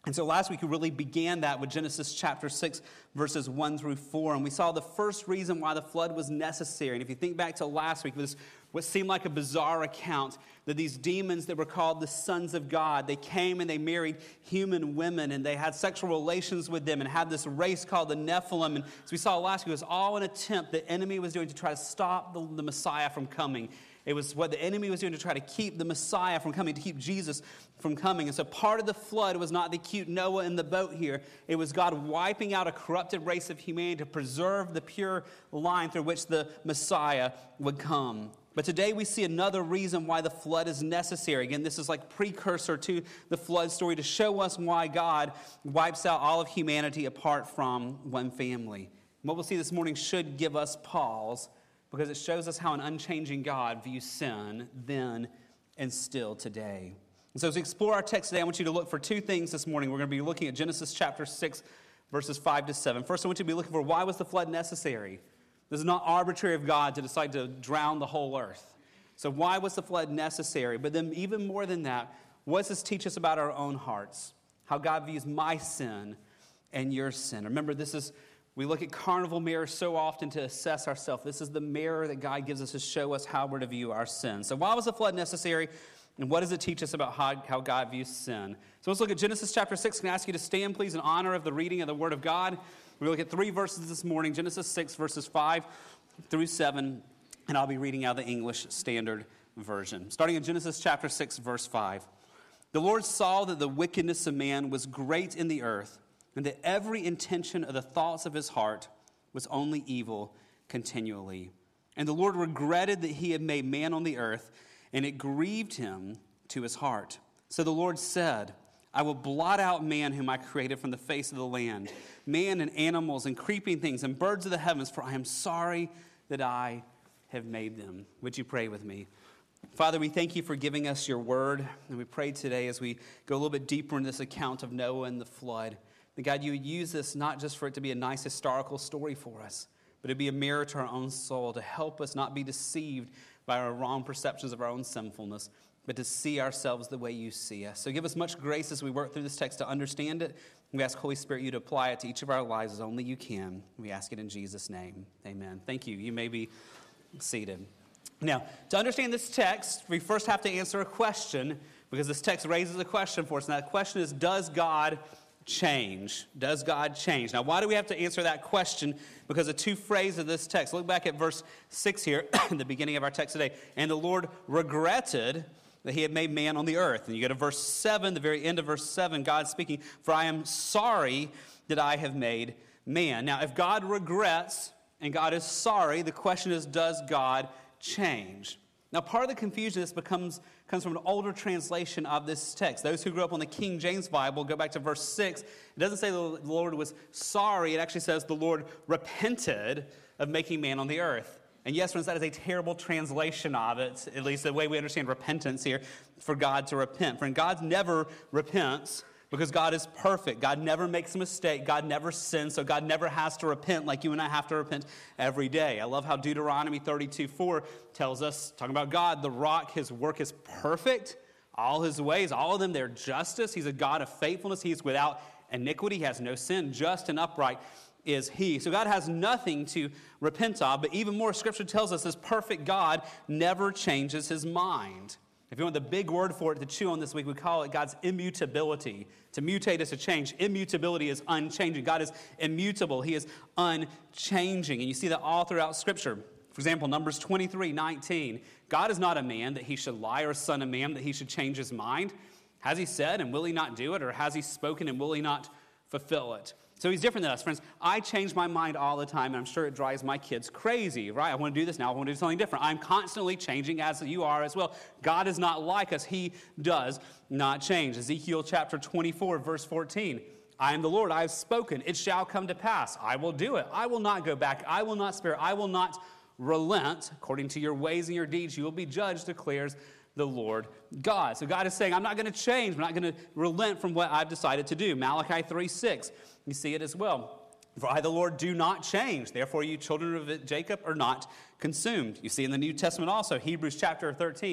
And so last week we really began that with Genesis chapter six, verses one through four. And we saw the first reason why the flood was necessary. And if you think back to last week, it was what seemed like a bizarre account that these demons that were called the sons of God, they came and they married human women and they had sexual relations with them and had this race called the Nephilim. And as we saw last week, it was all an attempt the enemy was doing to try to stop the, the Messiah from coming. It was what the enemy was doing to try to keep the Messiah from coming, to keep Jesus from coming. And so part of the flood was not the cute Noah in the boat here. It was God wiping out a corrupted race of humanity to preserve the pure line through which the Messiah would come. But today we see another reason why the flood is necessary. Again, this is like precursor to the flood story to show us why God wipes out all of humanity apart from one family. And what we'll see this morning should give us pause, because it shows us how an unchanging God views sin then and still today. And so as we explore our text today, I want you to look for two things this morning. We're going to be looking at Genesis chapter six, verses five to seven. First, I want you to be looking for, why was the flood necessary? This is not arbitrary of God to decide to drown the whole earth. So why was the flood necessary? But then even more than that, what does this teach us about our own hearts? How God views my sin and your sin. Remember, this is... We look at carnival mirrors so often to assess ourselves. This is the mirror that God gives us to show us how we're to view our sin. So why was the flood necessary? And what does it teach us about how, how God views sin? So let's look at Genesis chapter six. Can I ask you to stand, please, in honor of the reading of the Word of God? We're going to look at three verses this morning. Genesis six, verses five through seven. And I'll be reading out of the English Standard Version. Starting in Genesis chapter six, verse five. The Lord saw that the wickedness of man was great in the earth, and that every intention of the thoughts of his heart was only evil continually. And the Lord regretted that he had made man on the earth, and it grieved him to his heart. So the Lord said, I will blot out man whom I created from the face of the land, man and animals and creeping things and birds of the heavens, for I am sorry that I have made them. Would you pray with me? Father, we thank you for giving us your word, and we pray today as we go a little bit deeper into this account of Noah and the flood, that God, you would use this not just for it to be a nice historical story for us, but to be a mirror to our own soul, to help us not be deceived by our wrong perceptions of our own sinfulness, but to see ourselves the way you see us. So give us much grace as we work through this text to understand it. We ask, Holy Spirit, you to apply it to each of our lives as only you can. We ask it in Jesus' name. Amen. Thank you. You may be seated. Now, to understand this text, we first have to answer a question, because this text raises a question for us. And that question is, does God change? Does God change? Now, why do we have to answer that question? Because of two phrases of this text. Look back at verse six here, in the beginning of our text today. And the Lord regretted that he had made man on the earth. And you go to verse seven, the very end of verse seven, God speaking, for I am sorry that I have made man. Now, if God regrets and God is sorry, the question is, does God change? Now, part of the confusion this becomes comes from an older translation of this text. Those who grew up on the King James Bible, go back to verse six. It doesn't say the Lord was sorry. It actually says the Lord repented of making man on the earth. And yes, friends, that is a terrible translation of it, at least the way we understand repentance here, for God to repent. Friend, God never repents, because God is perfect. God never makes a mistake. God never sins, so God never has to repent like you and I have to repent every day. I love how Deuteronomy thirty-two four tells us, talking about God, the rock, his work is perfect. All his ways, all of them, they're justice. He's a God of faithfulness. He's without iniquity. He has no sin. Just and upright is he. So God has nothing to repent of, but even more, Scripture tells us this perfect God never changes his mind. If you want the big word for it to chew on this week, we call it God's immutability. To mutate is to change. Immutability is unchanging. God is immutable. He is unchanging. And you see that all throughout Scripture. For example, Numbers twenty-three nineteen. God is not a man that he should lie, or a son of man that he should change his mind. Has he said, and will he not do it? Or has he spoken, and will he not fulfill it? So he's different than us, friends. I change my mind all the time, and I'm sure it drives my kids crazy, right? I want to do this now. I want to do something different. I'm constantly changing, as you are as well. God is not like us. He does not change. Ezekiel chapter twenty-four, verse fourteen. I am the Lord. I have spoken. It shall come to pass. I will do it. I will not go back. I will not spare. I will not relent. According to your ways and your deeds, you will be judged, declares the Lord God. So God is saying, I'm not going to change. I'm not going to relent from what I've decided to do. Malachi three six. You see it as well. For I, the Lord, do not change. Therefore, you children of Jacob are not consumed. You see in the New Testament also, Hebrews chapter thirteen,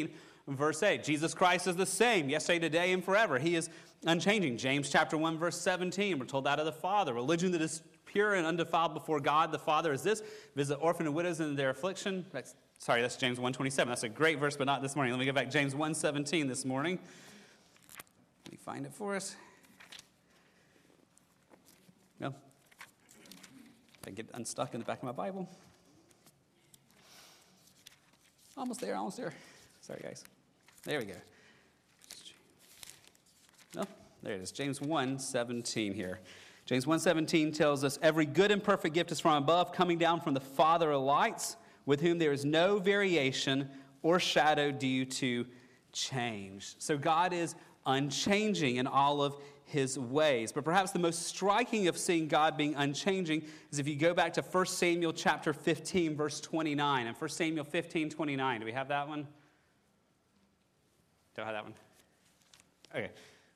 verse eight. Jesus Christ is the same yesterday, today, and forever. He is unchanging. James chapter one, verse seventeen. We're told that of the Father. Religion that is pure and undefiled before God the Father is this: visit orphan and widows in their affliction. That's, sorry, that's James one twenty-seven. That's a great verse, but not this morning. Let me go back. James one seventeen this morning. Let me find it for us. No. If I get unstuck in the back of my Bible. Almost there, almost there. Sorry, guys. There we go. No, there it is. James one seventeen here. James one seventeen tells us, every good and perfect gift is from above, coming down from the Father of lights, with whom there is no variation or shadow due to change. So God is unchanging in all of his ways. But perhaps the most striking of seeing God being unchanging is if you go back to First Samuel chapter fifteen, verse twenty-nine. And First Samuel fifteen, twenty-nine. Do we have that one? Don't have that one? Okay.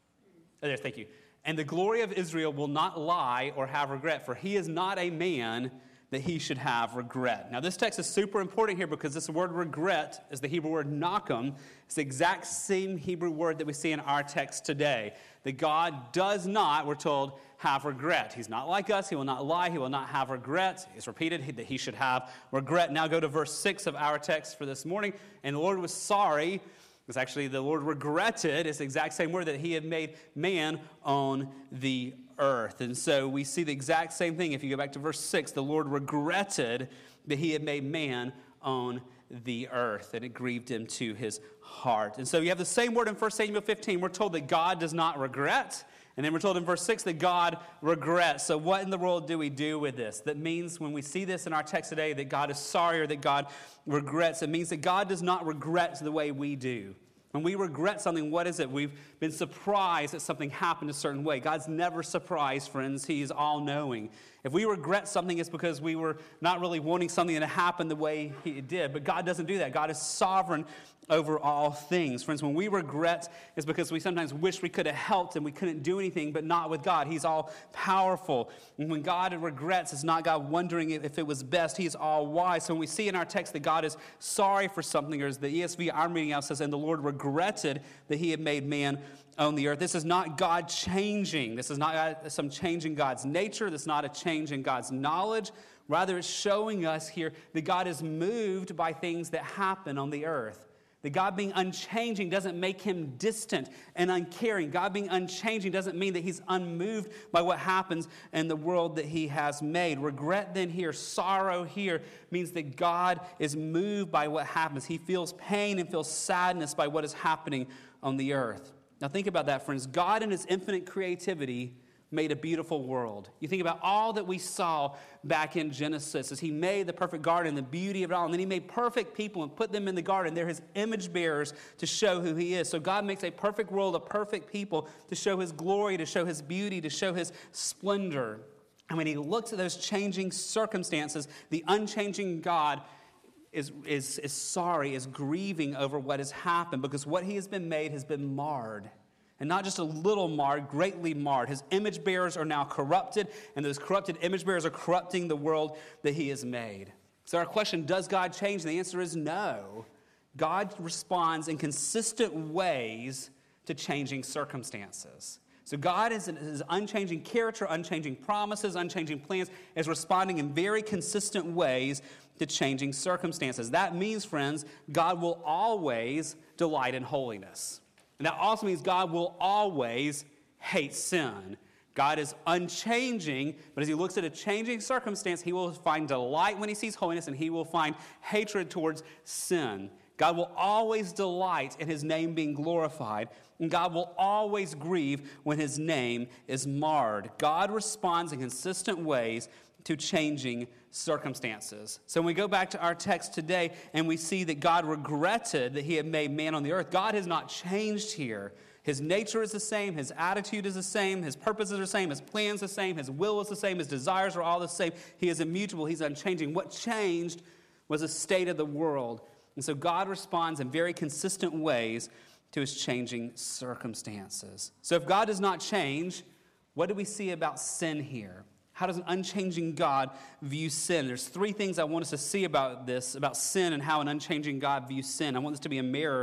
Oh, there, thank you. And the glory of Israel will not lie or have regret, for he is not a man that he should have regret. Now, this text is super important here because this word regret is the Hebrew word nakum. It's the exact same Hebrew word that we see in our text today. That God does not, we're told, have regret. He's not like us. He will not lie. He will not have regret. It's repeated that he should have regret. Now go to verse six of our text for this morning. And the Lord was sorry. It's actually the Lord regretted. It's the exact same word that he had made man on the earth. And so we see the exact same thing. If you go back to verse six, the Lord regretted that he had made man on the earth, and it grieved him to his heart. And so you have the same word in First Samuel fifteen. We're told that God does not regret. And then we're told in verse six that God regrets. So what in the world do we do with this? That means when we see this in our text today that God is sorry or that God regrets, it means that God does not regret the way we do. When we regret something, what is it? We've been surprised that something happened a certain way. God's never surprised, friends. He's all-knowing. If we regret something, it's because we were not really wanting something to happen the way it did. But God doesn't do that. God is sovereign over all things. Friends, when we regret, it's because we sometimes wish we could have helped and we couldn't do anything, but not with God. He's all-powerful. And when God regrets, it's not God wondering if it was best. He's all-wise. So when we see in our text that God is sorry for something, or as the E S V I'm reading out says, and the Lord regretted that he had made man on the earth. This is not God changing. This is not some change in God's nature. This is not a change in God's knowledge. Rather, it's showing us here that God is moved by things that happen on the earth. That God being unchanging doesn't make him distant and uncaring. God being unchanging doesn't mean that he's unmoved by what happens in the world that he has made. Regret then here, sorrow here, means that God is moved by what happens. He feels pain and feels sadness by what is happening on the earth. Now think about that, friends. God in his infinite creativity made a beautiful world. You think about all that we saw back in Genesis as he made the perfect garden, the beauty of it all, and then he made perfect people and put them in the garden. They're his image bearers to show who he is. So God makes a perfect world of perfect people to show his glory, to show his beauty, to show his splendor. And when he looks at those changing circumstances, the unchanging God Is, is, is sorry, is grieving over what has happened, because what he has been made has been marred. And not just a little marred, greatly marred. His image bearers are now corrupted, and those corrupted image bearers are corrupting the world that he has made. So our question, does God change? And the answer is no. God responds in consistent ways to changing circumstances. So God is his unchanging character, unchanging promises, unchanging plans, is responding in very consistent ways to changing circumstances. That means, friends, God will always delight in holiness. And that also means God will always hate sin. God is unchanging, but as he looks at a changing circumstance, he will find delight when he sees holiness, and he will find hatred towards sin. God will always delight in his name being glorified, and God will always grieve when his name is marred. God responds in consistent ways to changing circumstances. So when we go back to our text today and we see that God regretted that he had made man on the earth, God has not changed here. His nature is the same, his attitude is the same, his purposes are the same, his plans the same, his will is the same, his desires are all the same. He is immutable, he's unchanging. What changed was the state of the world. And so God responds in very consistent ways to his changing circumstances. So if God does not change, what do we see about sin here? How does an unchanging God view sin? There's three things I want us to see about this, about sin and how an unchanging God views sin. I want this to be a mirror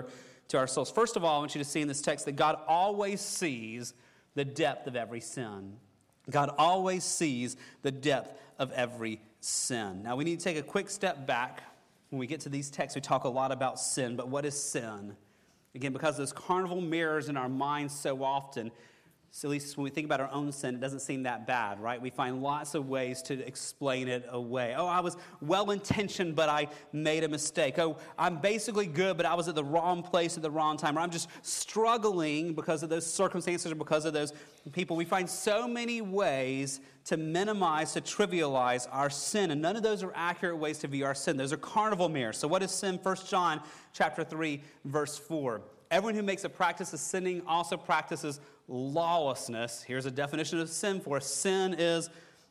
to our souls. First of all, I want you to see in this text that God always sees the depth of every sin. God always sees the depth of every sin. Now, we need to take a quick step back. When we get to these texts, we talk a lot about sin, but what is sin? Again, because those carnival mirrors in our minds so often, so at least when we think about our own sin, it doesn't seem that bad, right? We find lots of ways to explain it away. Oh, I was well-intentioned, but I made a mistake. Oh, I'm basically good, but I was at the wrong place at the wrong time. Or I'm just struggling because of those circumstances or because of those people. We find so many ways to minimize, to trivialize our sin, and none of those are accurate ways to view our sin. Those are carnival mirrors. So what is sin? First John chapter three, verse four. Everyone who makes a practice of sinning also practices lawlessness. Here's a definition of sin for us. Sin is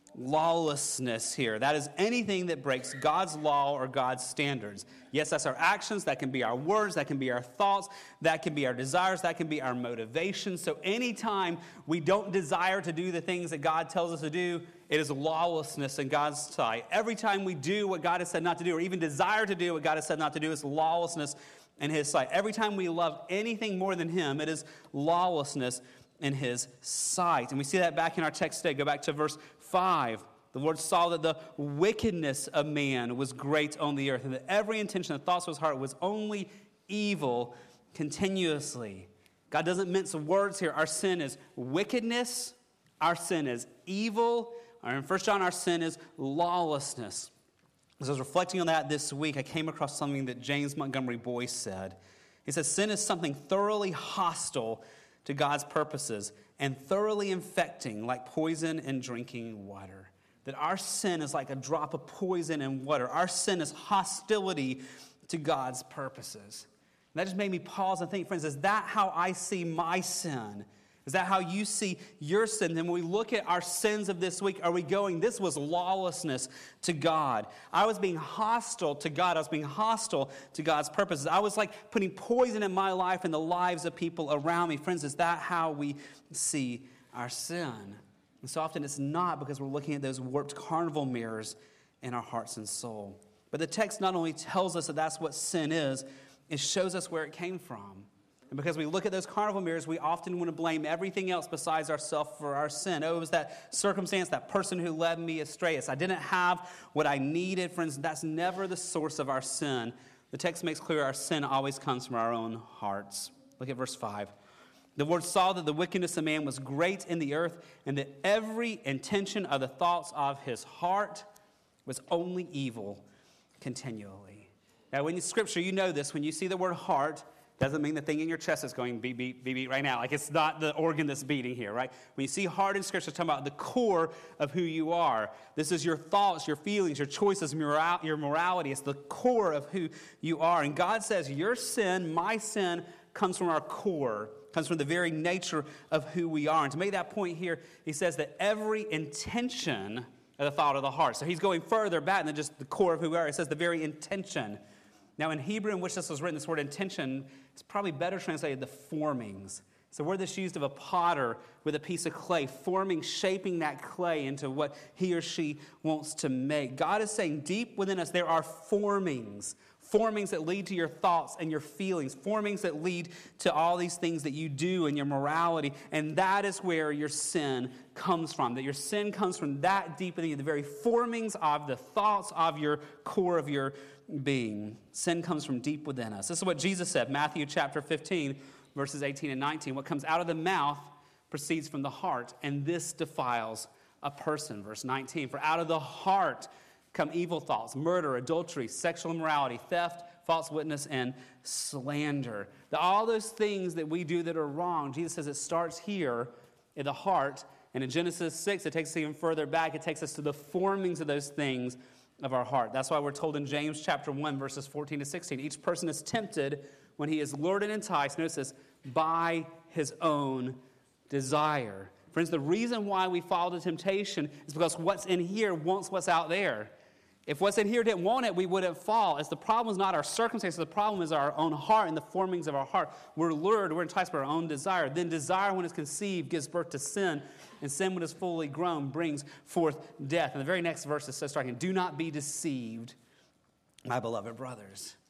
lawlessness here. That is anything that breaks God's law or God's standards. Yes, that's our actions. That can be our words. That can be our thoughts. That can be our desires. That can be our motivations. So anytime we don't desire to do the things that God tells us to do, it is lawlessness in God's sight. Every time we do what God has said not to do, or even desire to do what God has said not to do, it's lawlessness in His sight. Every time we love anything more than Him, it is lawlessness in His sight. And we see that back in our text today. Go back to verse five. The Lord saw that the wickedness of man was great on the earth, and that every intention and thoughts of his heart was only evil continuously. God doesn't mince words here. Our sin is wickedness. Our sin is evil. In First John, our sin is lawlessness. As I was reflecting on that this week, I came across something that James Montgomery Boyce said. He says, sin is something thoroughly hostile to God's purposes and thoroughly infecting, like poison in drinking water. That our sin is like a drop of poison in water. Our sin is hostility to God's purposes. And that just made me pause and think, friends, is that how I see my sin? Is that how you see your sin? Then when we look at our sins of this week, are we going, this was lawlessness to God. I was being hostile to God. I was being hostile to God's purposes. I was like putting poison in my life and the lives of people around me. Friends, is that how we see our sin? And so often it's not, because we're looking at those warped carnival mirrors in our hearts and soul. But the text not only tells us that that's what sin is, it shows us where it came from. And because we look at those carnival mirrors, we often want to blame everything else besides ourselves for our sin. Oh, it was that circumstance, that person who led me astray. It's I didn't have what I needed. Friends, that's never the source of our sin. The text makes clear our sin always comes from our own hearts. Look at verse five. The Lord saw that the wickedness of man was great in the earth, and that every intention of the thoughts of his heart was only evil continually. Now, when you Scripture, you know this. When you see the word heart, doesn't mean the thing in your chest is going beat, beat, beat, beat right now. Like it's not the organ that's beating here, right? When you see heart in Scripture, it's talking about the core of who you are. This is your thoughts, your feelings, your choices, your morality. It's the core of who you are. And God says your sin, my sin, comes from our core, comes from the very nature of who we are. And to make that point here, he says that every intention of the thought of the heart. So he's going further back than just the core of who we are. It says the very intention. Now, in Hebrew in which this was written, this word intention is probably better translated the formings. It's the word that's used of a potter with a piece of clay, forming, shaping that clay into what he or she wants to make. God is saying deep within us there are formings, formings that lead to your thoughts and your feelings, formings that lead to all these things that you do and your morality, and that is where your sin comes from, that your sin comes from that deep within you, the very formings of the thoughts of your core of your being. Sin comes from deep within us. This is what Jesus said, Matthew chapter fifteen, verses eighteen and nineteen. What comes out of the mouth proceeds from the heart, and this defiles a person. Verse nineteen, for out of the heart come evil thoughts, murder, adultery, sexual immorality, theft, false witness, and slander. The, all those things that we do that are wrong, Jesus says it starts here in the heart. And in Genesis six, it takes us even further back. It takes us to the formings of those things of our heart. That's why we're told in James chapter one, verses fourteen to sixteen, each person is tempted when he is lured and enticed, notice this, by his own desire. Friends, the reason why we fall to temptation is because what's in here wants what's out there. If what's in here didn't want it, we wouldn't fall. As the problem is not our circumstances, the problem is our own heart and the formings of our heart. We're lured, we're enticed by our own desire. Then desire, when it's conceived, gives birth to sin. And sin, when it's fully grown, brings forth death. And the very next verse is so striking. Do not be deceived, my beloved brothers.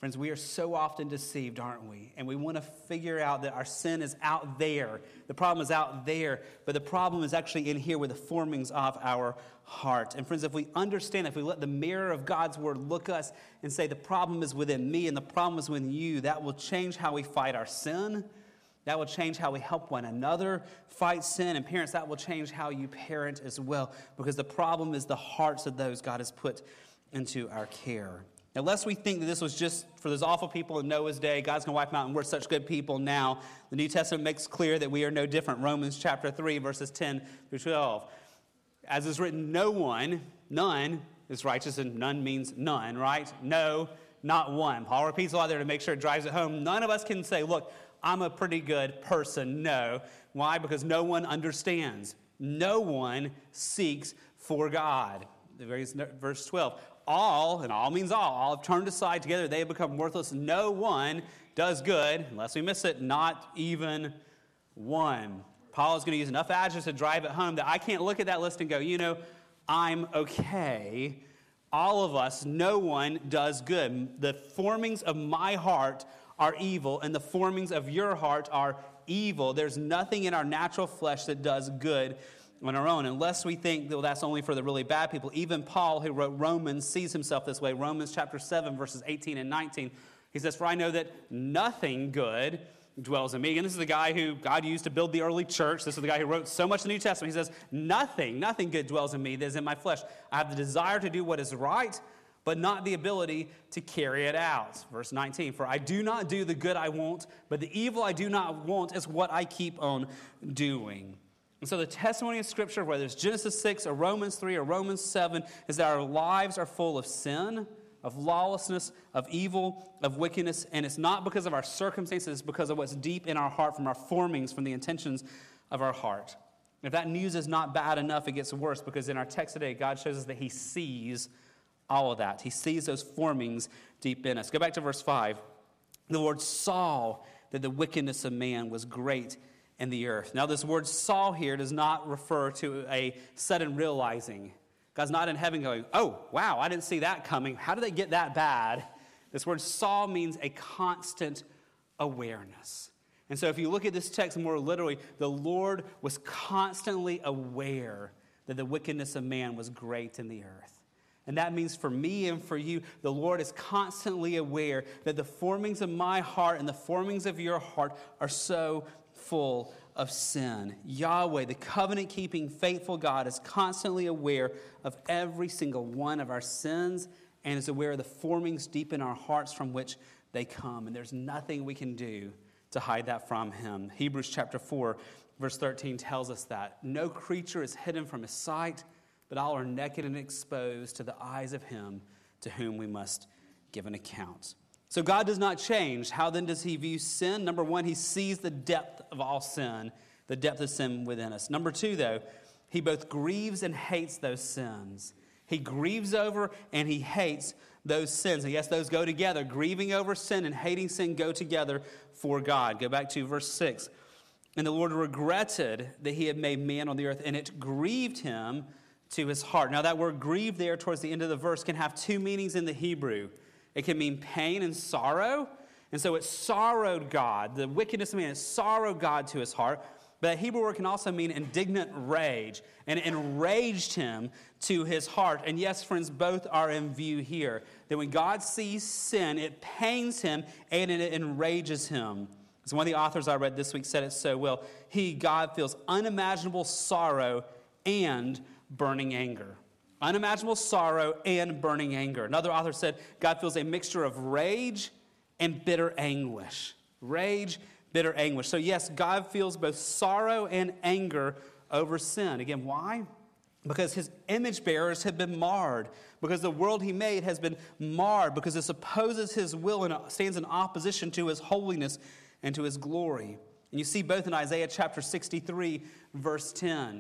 Friends, we are so often deceived, aren't we? And we want to figure out that our sin is out there. The problem is out there, but the problem is actually in here with the formings of our heart. And friends, if we understand, if we let the mirror of God's word look us and say the problem is within me and the problem is within you, that will change how we fight our sin. That will change how we help one another fight sin. And parents, that will change how you parent as well, because the problem is the hearts of those God has put into our care. Unless we think that this was just for those awful people in Noah's day, God's going to wipe them out and we're such good people now, the New Testament makes clear that we are no different. Romans chapter three, verses ten through twelve. As is written, no one, none is righteous, and none means none, right? No, not one. Paul repeats a lot there to make sure it drives it home. None of us can say, look, I'm a pretty good person. No. Why? Because no one understands. No one seeks for God. Verse twelve. All, and all means all, all have turned aside together. They have become worthless. No one does good, unless we miss it, not even one. Paul is going to use enough adjectives to drive it home that I can't look at that list and go, you know, I'm okay. All of us, no one does good. The formings of my heart are evil, and the formings of your heart are evil. There's nothing in our natural flesh that does good on our own, unless we think that well, that's only for the really bad people. Even Paul, who wrote Romans, sees himself this way. Romans chapter seven, verses eighteen and nineteen. He says, for I know that nothing good dwells in me. And this is the guy who God used to build the early church. This is the guy who wrote so much of the New Testament. He says, nothing, nothing good dwells in me that is in my flesh. I have the desire to do what is right, but not the ability to carry it out. Verse nineteen, for I do not do the good I want, but the evil I do not want is what I keep on doing. And so the testimony of Scripture, whether it's Genesis six or Romans three or Romans seven, is that our lives are full of sin, of lawlessness, of evil, of wickedness, and it's not because of our circumstances, it's because of what's deep in our heart from our formings, from the intentions of our heart. If that news is not bad enough, it gets worse, because in our text today, God shows us that He sees all of that. He sees those formings deep in us. Go back to verse five. The Lord saw that the wickedness of man was great in the earth. Now, this word saw here does not refer to a sudden realizing. God's not in heaven going, oh, wow, I didn't see that coming. How did they get that bad? This word saw means a constant awareness. And so if you look at this text more literally, the Lord was constantly aware that the wickedness of man was great in the earth. And that means for me and for you, the Lord is constantly aware that the formings of my heart and the formings of your heart are so full of sin. Yahweh, the covenant-keeping, faithful God, is constantly aware of every single one of our sins and is aware of the formings deep in our hearts from which they come. And there's nothing we can do to hide that from Him. Hebrews chapter four, verse thirteen tells us that. No creature is hidden from His sight, but all are naked and exposed to the eyes of Him to whom we must give an account. So God does not change. How then does He view sin? Number one, He sees the depth of all sin, the depth of sin within us. Number two, though, He both grieves and hates those sins. He grieves over and He hates those sins. And yes, those go together. Grieving over sin and hating sin go together for God. Go back to verse six. And the Lord regretted that He had made man on the earth, and it grieved Him to His heart. Now, that word grieve there towards the end of the verse can have two meanings in the Hebrew. It can mean pain and sorrow. And so it sorrowed God. The wickedness of man, it sorrowed God to His heart. But that Hebrew word can also mean indignant rage. And it enraged Him to His heart. And yes, friends, both are in view here. That when God sees sin, it pains Him and it enrages Him. As one of the authors I read this week said it so well. He, God, feels unimaginable sorrow and burning anger. Unimaginable sorrow and burning anger. Another author said, God feels a mixture of rage and bitter anguish. Rage, bitter anguish. So yes, God feels both sorrow and anger over sin. Again, why? Because His image bearers have been marred. Because the world He made has been marred. Because it opposes His will and stands in opposition to His holiness and to His glory. And you see both in Isaiah chapter sixty-three, verse ten.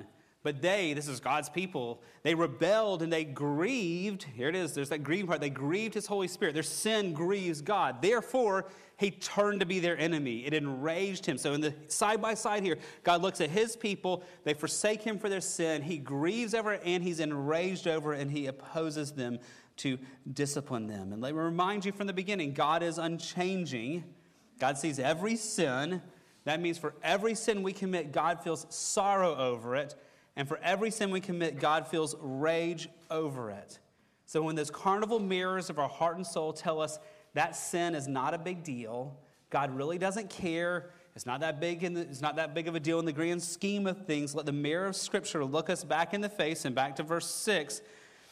But they, this is God's people, they rebelled and they grieved. Here it is, there's that grieving part. They grieved his Holy Spirit. Their sin grieves God. Therefore, he turned to be their enemy. It enraged him. So in the side by side here, God looks at his people. They forsake him for their sin. He grieves over it and he's enraged over it and he opposes them to discipline them. And let me remind you from the beginning, God is unchanging. God sees every sin. That means for every sin we commit, God feels sorrow over it. And for every sin we commit, God feels rage over it. So when those carnival mirrors of our heart and soul tell us that sin is not a big deal, God really doesn't care, it's not that big in the, it's not that big of a deal in the grand scheme of things, let the mirror of Scripture look us back in the face and back to verse six,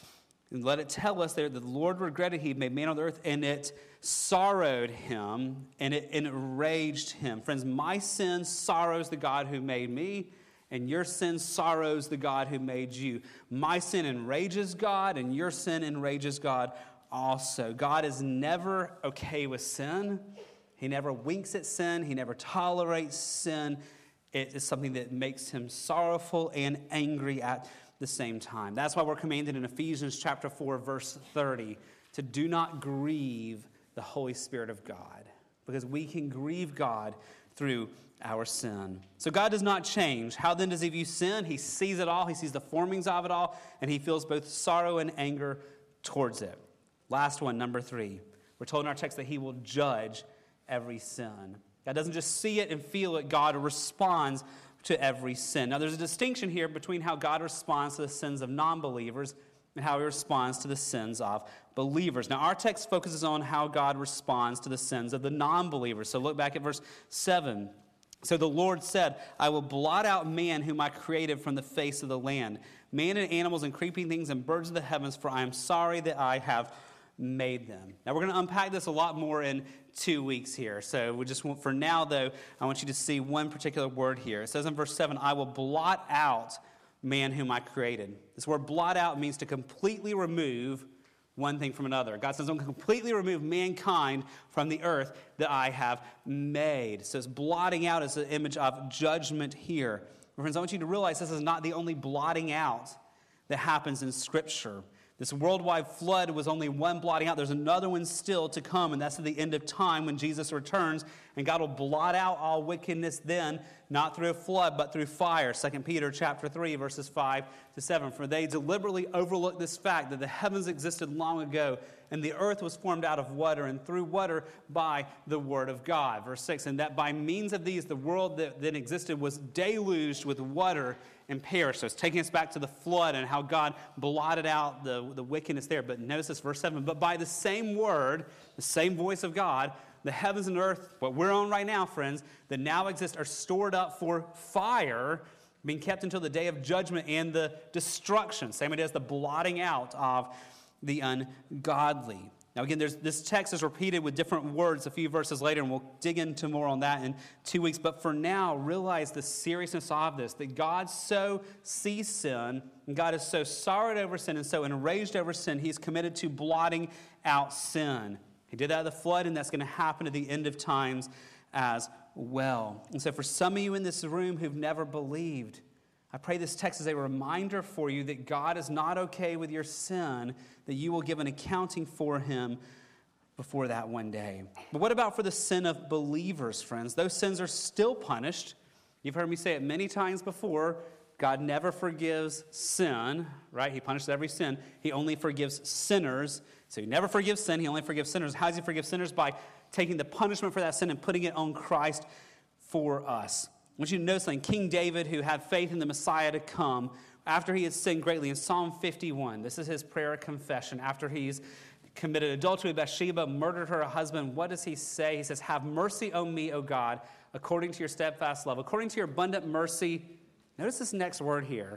and let it tell us there that the Lord regretted he made man on the earth, and it sorrowed him, and it enraged him. Friends, my sin sorrows the God who made me, and your sin sorrows the God who made you. My sin enrages God, and your sin enrages God also. God is never okay with sin. He never winks at sin. He never tolerates sin. It is something that makes him sorrowful and angry at the same time. That's why we're commanded in Ephesians chapter four, verse thirty, to do not grieve the Holy Spirit of God, because we can grieve God through our sin. So God does not change. How then does he view sin? He sees it all. He sees the formings of it all, and he feels both sorrow and anger towards it. Last one, number three. We're told in our text that he will judge every sin. God doesn't just see it and feel it. God responds to every sin. Now, there's a distinction here between how God responds to the sins of non-believers and how he responds to the sins of believers. Now, our text focuses on how God responds to the sins of the non-believers. So look back at verse seven. So the Lord said, I will blot out man whom I created from the face of the land, man and animals and creeping things and birds of the heavens, for I am sorry that I have made them. Now, we're going to unpack this a lot more in two weeks here. So we just want, for now, though, I want you to see one particular word here. It says in verse seven, I will blot out man whom I created. This word blot out means to completely remove one thing from another. God says, I'm going to completely remove mankind from the earth that I have made. So it's blotting out as an image of judgment here. Friends, I want you to realize this is not the only blotting out that happens in Scripture. This worldwide flood was only one blotting out. There's another one still to come, and that's at the end of time when Jesus returns, and God will blot out all wickedness then, not through a flood, but through fire. Second Peter chapter three, verses five to seven. For they deliberately overlooked this fact that the heavens existed long ago, and the earth was formed out of water, and through water by the word of God. Verse six, and that by means of these, the world that then existed was deluged with water and perished. So it's taking us back to the flood and how God blotted out the, the wickedness there. But notice this, verse seven, but by the same word, the same voice of God, the heavens and earth, what we're on right now, friends, that now exist are stored up for fire, being kept until the day of judgment and the destruction. Same idea as the blotting out of the ungodly. Now again, there's, this text is repeated with different words a few verses later, and we'll dig into more on that in two weeks. But for now, realize the seriousness of this, that God so sees sin, and God is so sorrowed over sin and so enraged over sin, he's committed to blotting out sin. He did that at the flood, and that's going to happen at the end of times as well. And so for some of you in this room who've never believed, I pray this text is a reminder for you that God is not okay with your sin, that you will give an accounting for him before that one day. But what about for the sin of believers, friends? Those sins are still punished. You've heard me say it many times before. God never forgives sin, right? He punishes every sin. He only forgives sinners. So he never forgives sin. He only forgives sinners. How does he forgive sinners? By taking the punishment for that sin and putting it on Christ for us. I want you to know something. King David, who had faith in the Messiah to come, after he had sinned greatly, in Psalm fifty-one, this is his prayer of confession. After he's committed adultery with Bathsheba, murdered her husband, what does he say? He says, have mercy on me, O God, according to your steadfast love, according to your abundant mercy. Notice this next word here,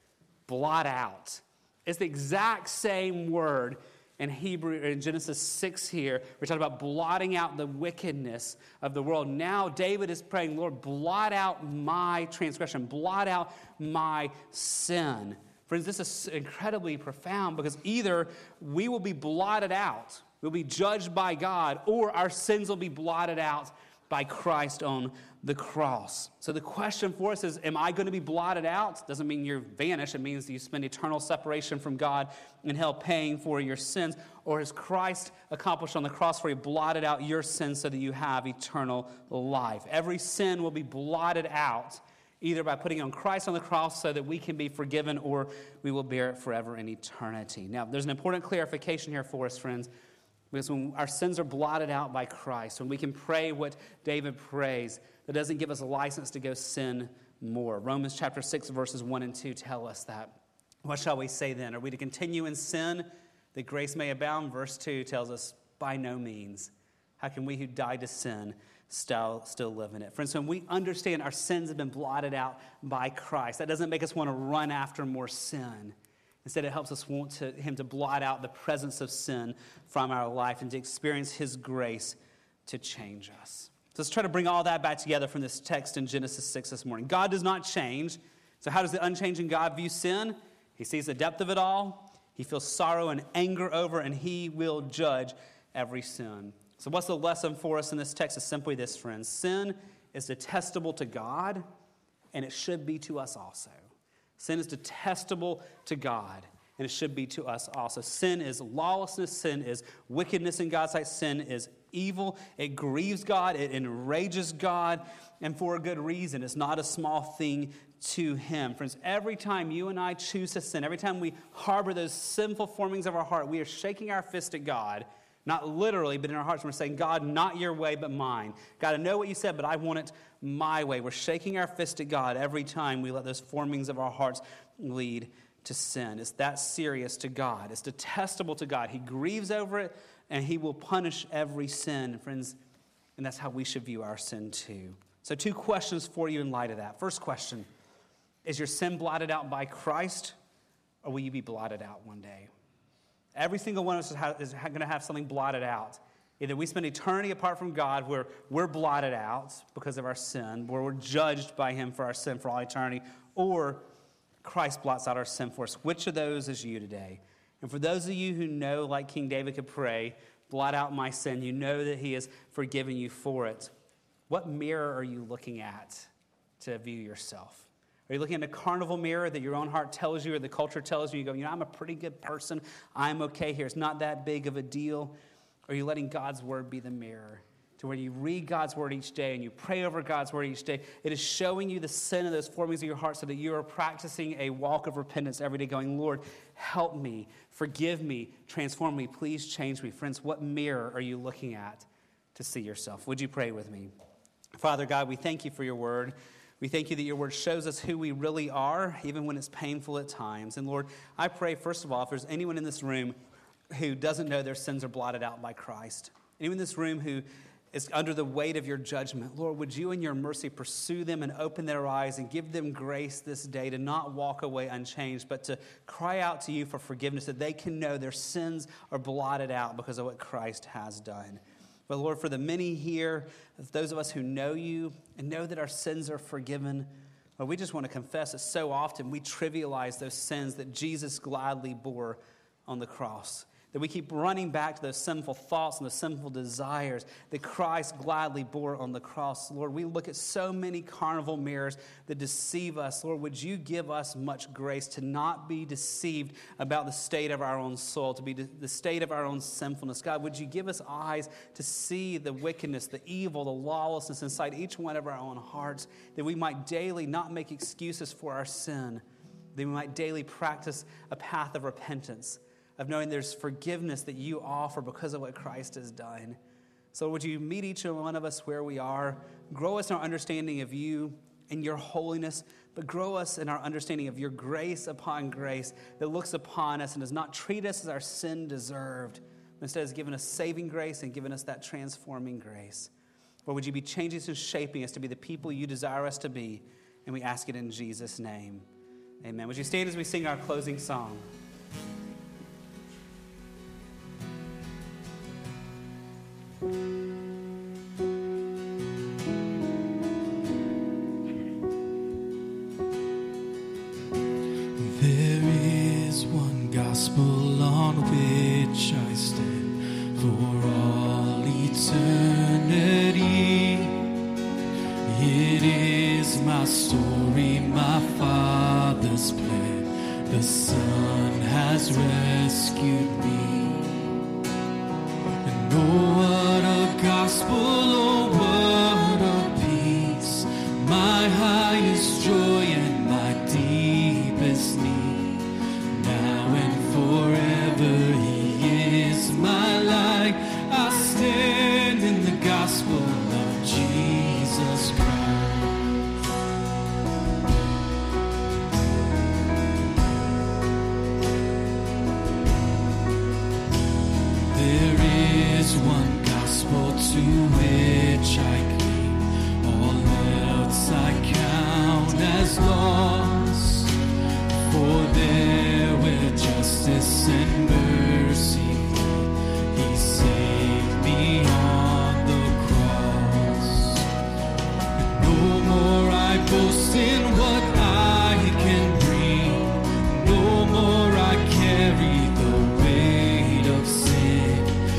blot out. It's the exact same word in Hebrew, in Genesis six here. We're talking about blotting out the wickedness of the world. Now David is praying, Lord, blot out my transgression, blot out my sin. Friends, this is incredibly profound because either we will be blotted out, we'll be judged by God, or our sins will be blotted out by Christ on the cross. So the question for us is, am I going to be blotted out? Doesn't mean you're vanished. It means you spend eternal separation from God in hell paying for your sins. Or has Christ accomplished on the cross for you, blotted out your sins so that you have eternal life? Every sin will be blotted out either by putting on Christ on the cross so that we can be forgiven, or we will bear it forever in eternity. Now, there's an important clarification here for us, friends. Because when our sins are blotted out by Christ, when we can pray what David prays, that doesn't give us a license to go sin more. Romans chapter six, verses one and two tell us that. What shall we say then? Are we to continue in sin that grace may abound? Verse two tells us, by no means. How can we who died to sin still, still live in it? Friends, when we understand our sins have been blotted out by Christ, that doesn't make us want to run after more sin. Instead, it helps us want to, him to blot out the presence of sin from our life and to experience his grace to change us. So let's try to bring all that back together from this text in Genesis six this morning. God does not change. So how does the unchanging God view sin? He sees the depth of it all. He feels sorrow and anger over, and he will judge every sin. So what's the lesson for us in this text? Is simply this, friends. Sin is detestable to God, and it should be to us also. Sin is detestable to God, and it should be to us also. Sin is lawlessness. Sin is wickedness in God's sight. Sin is evil. It grieves God. It enrages God, and for a good reason. It's not a small thing to him. Friends, every time you and I choose to sin, every time we harbor those sinful formings of our heart, we are shaking our fist at God. Not literally, but in our hearts, we're saying, God, not your way, but mine. God, I know what you said, but I want it my way. We're shaking our fist at God every time we let those formings of our hearts lead to sin. It's that serious to God. It's detestable to God. He grieves over it, and he will punish every sin. Friends, and that's how we should view our sin too. So two questions for you in light of that. First question, is your sin blotted out by Christ, or will you be blotted out one day? Every single one of us is going to have something blotted out. Either we spend eternity apart from God where we're blotted out because of our sin, where we're judged by him for our sin for all eternity, or Christ blots out our sin for us. Which of those is you today? And for those of you who know, like King David could pray, blot out my sin, you know that he has forgiven you for it. What mirror are you looking at to view yourself? Are you looking at a carnival mirror that your own heart tells you or the culture tells you? You go, you know, I'm a pretty good person. I'm okay here. It's not that big of a deal. Or are you letting God's word be the mirror to where you read God's word each day and you pray over God's word each day? It is showing you the sin of those formings of your heart so that you are practicing a walk of repentance every day going, Lord, help me, forgive me, transform me, please change me. Friends, what mirror are you looking at to see yourself? Would you pray with me? Father God, we thank you for your word. We thank you that your word shows us who we really are, even when it's painful at times. And Lord, I pray, first of all, if there's anyone in this room who doesn't know their sins are blotted out by Christ, anyone in this room who is under the weight of your judgment, Lord, would you in your mercy pursue them and open their eyes and give them grace this day to not walk away unchanged, but to cry out to you for forgiveness, that they can know their sins are blotted out because of what Christ has done. But Lord, for the many here, those of us who know you and know that our sins are forgiven, Lord, we just want to confess that so often we trivialize those sins that Jesus gladly bore on the cross. That we keep running back to those sinful thoughts and the sinful desires that Christ gladly bore on the cross. Lord, we look at so many carnival mirrors that deceive us. Lord, would you give us much grace to not be deceived about the state of our own soul, to be the state of our own sinfulness. God, would you give us eyes to see the wickedness, the evil, the lawlessness inside each one of our own hearts, that we might daily not make excuses for our sin, that we might daily practice a path of repentance, of knowing there's forgiveness that you offer because of what Christ has done. So would you meet each one of us where we are, grow us in our understanding of you and your holiness, but grow us in our understanding of your grace upon grace that looks upon us and does not treat us as our sin deserved, but instead has given us saving grace and given us that transforming grace. Or would you be changing us and shaping us to be the people you desire us to be? And we ask it in Jesus' name. Amen. Would you stand as we sing our closing song? There is one gospel on which I stand for all eternity. story my Father's planned. The Son has rescued me. And oh, what a gospel, oh, what a peace, my highest joy and my deepest need. Now and forever He is my light. I stand in the gospel of Jesus Christ. One gospel to which I cling, all else I count as loss. For there where justice and mercy meet, He saved me on the cross. And no more I boast in what I can bring, no more I carry the weight of sin.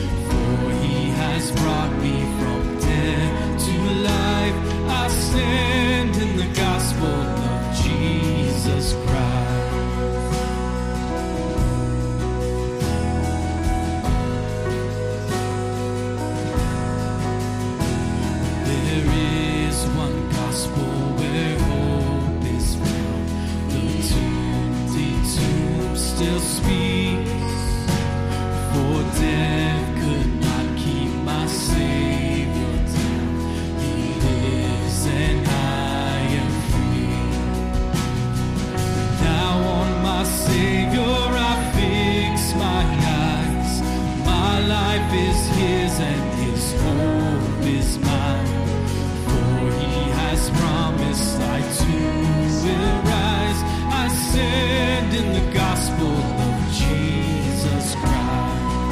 Brought me from death to life. I stand in the gospel of Jesus Christ. There is one gospel where hope is found. The empty tomb still speaks, for death could my Savior down. He lives and I am free. Now on my Savior I fix my eyes. My life is His and His hope is mine. For He has promised I too will rise. I stand in the gospel of Jesus Christ.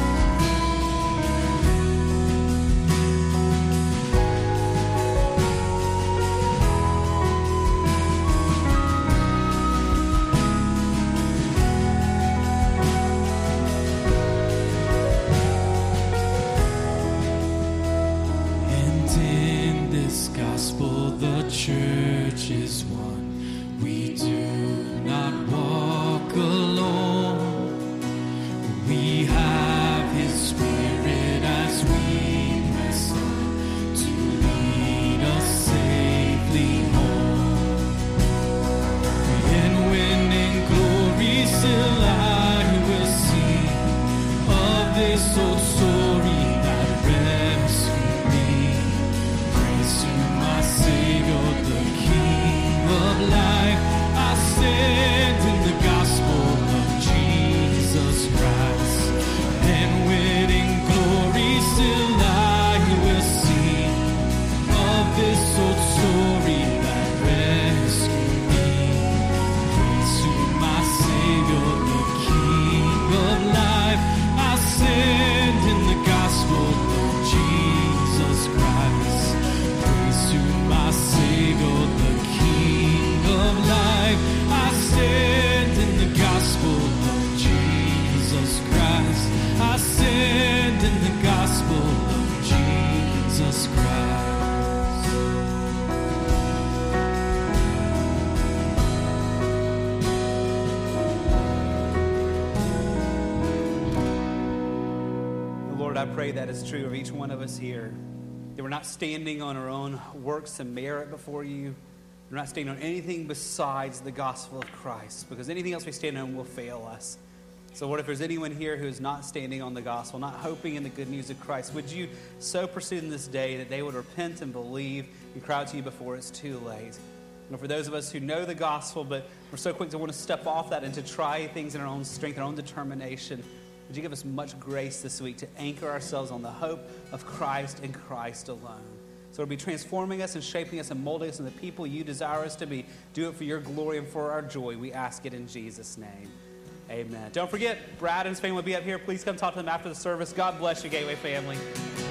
Church is one. We do not walk alone. We have His Spirit as we press on to lead us safely home. And when in glory still I will sing of this old story that rescued me. Praise to my Savior, the King of life. I stand in the gospel of Jesus Christ. And when in glory still I will sing of this old story that rescued me. Praise to my Savior, the King of life. I stand in the gospel of Jesus Christ. Praise to my Savior, the King of life. I stand in the gospel of Jesus Christ. I stand in the gospel of Jesus Christ. Lord, I pray that is true of each one of us here. That we're not standing on our own works and merit before you. We're not standing on anything besides the gospel of Christ, because anything else we stand on will fail us. So Lord, if there's anyone here who is not standing on the gospel, not hoping in the good news of Christ, would you so pursue in this day that they would repent and believe and cry out to you before it's too late? And for those of us who know the gospel, but we're so quick to want to step off that and to try things in our own strength, our own determination, would you give us much grace this week to anchor ourselves on the hope of Christ and Christ alone? So it'll be transforming us and shaping us and molding us into the people you desire us to be. Do it for your glory and for our joy. We ask it in Jesus' name. Amen. Don't forget, Brad and his family will be up here. Please come talk to them after the service. God bless you, Gateway family.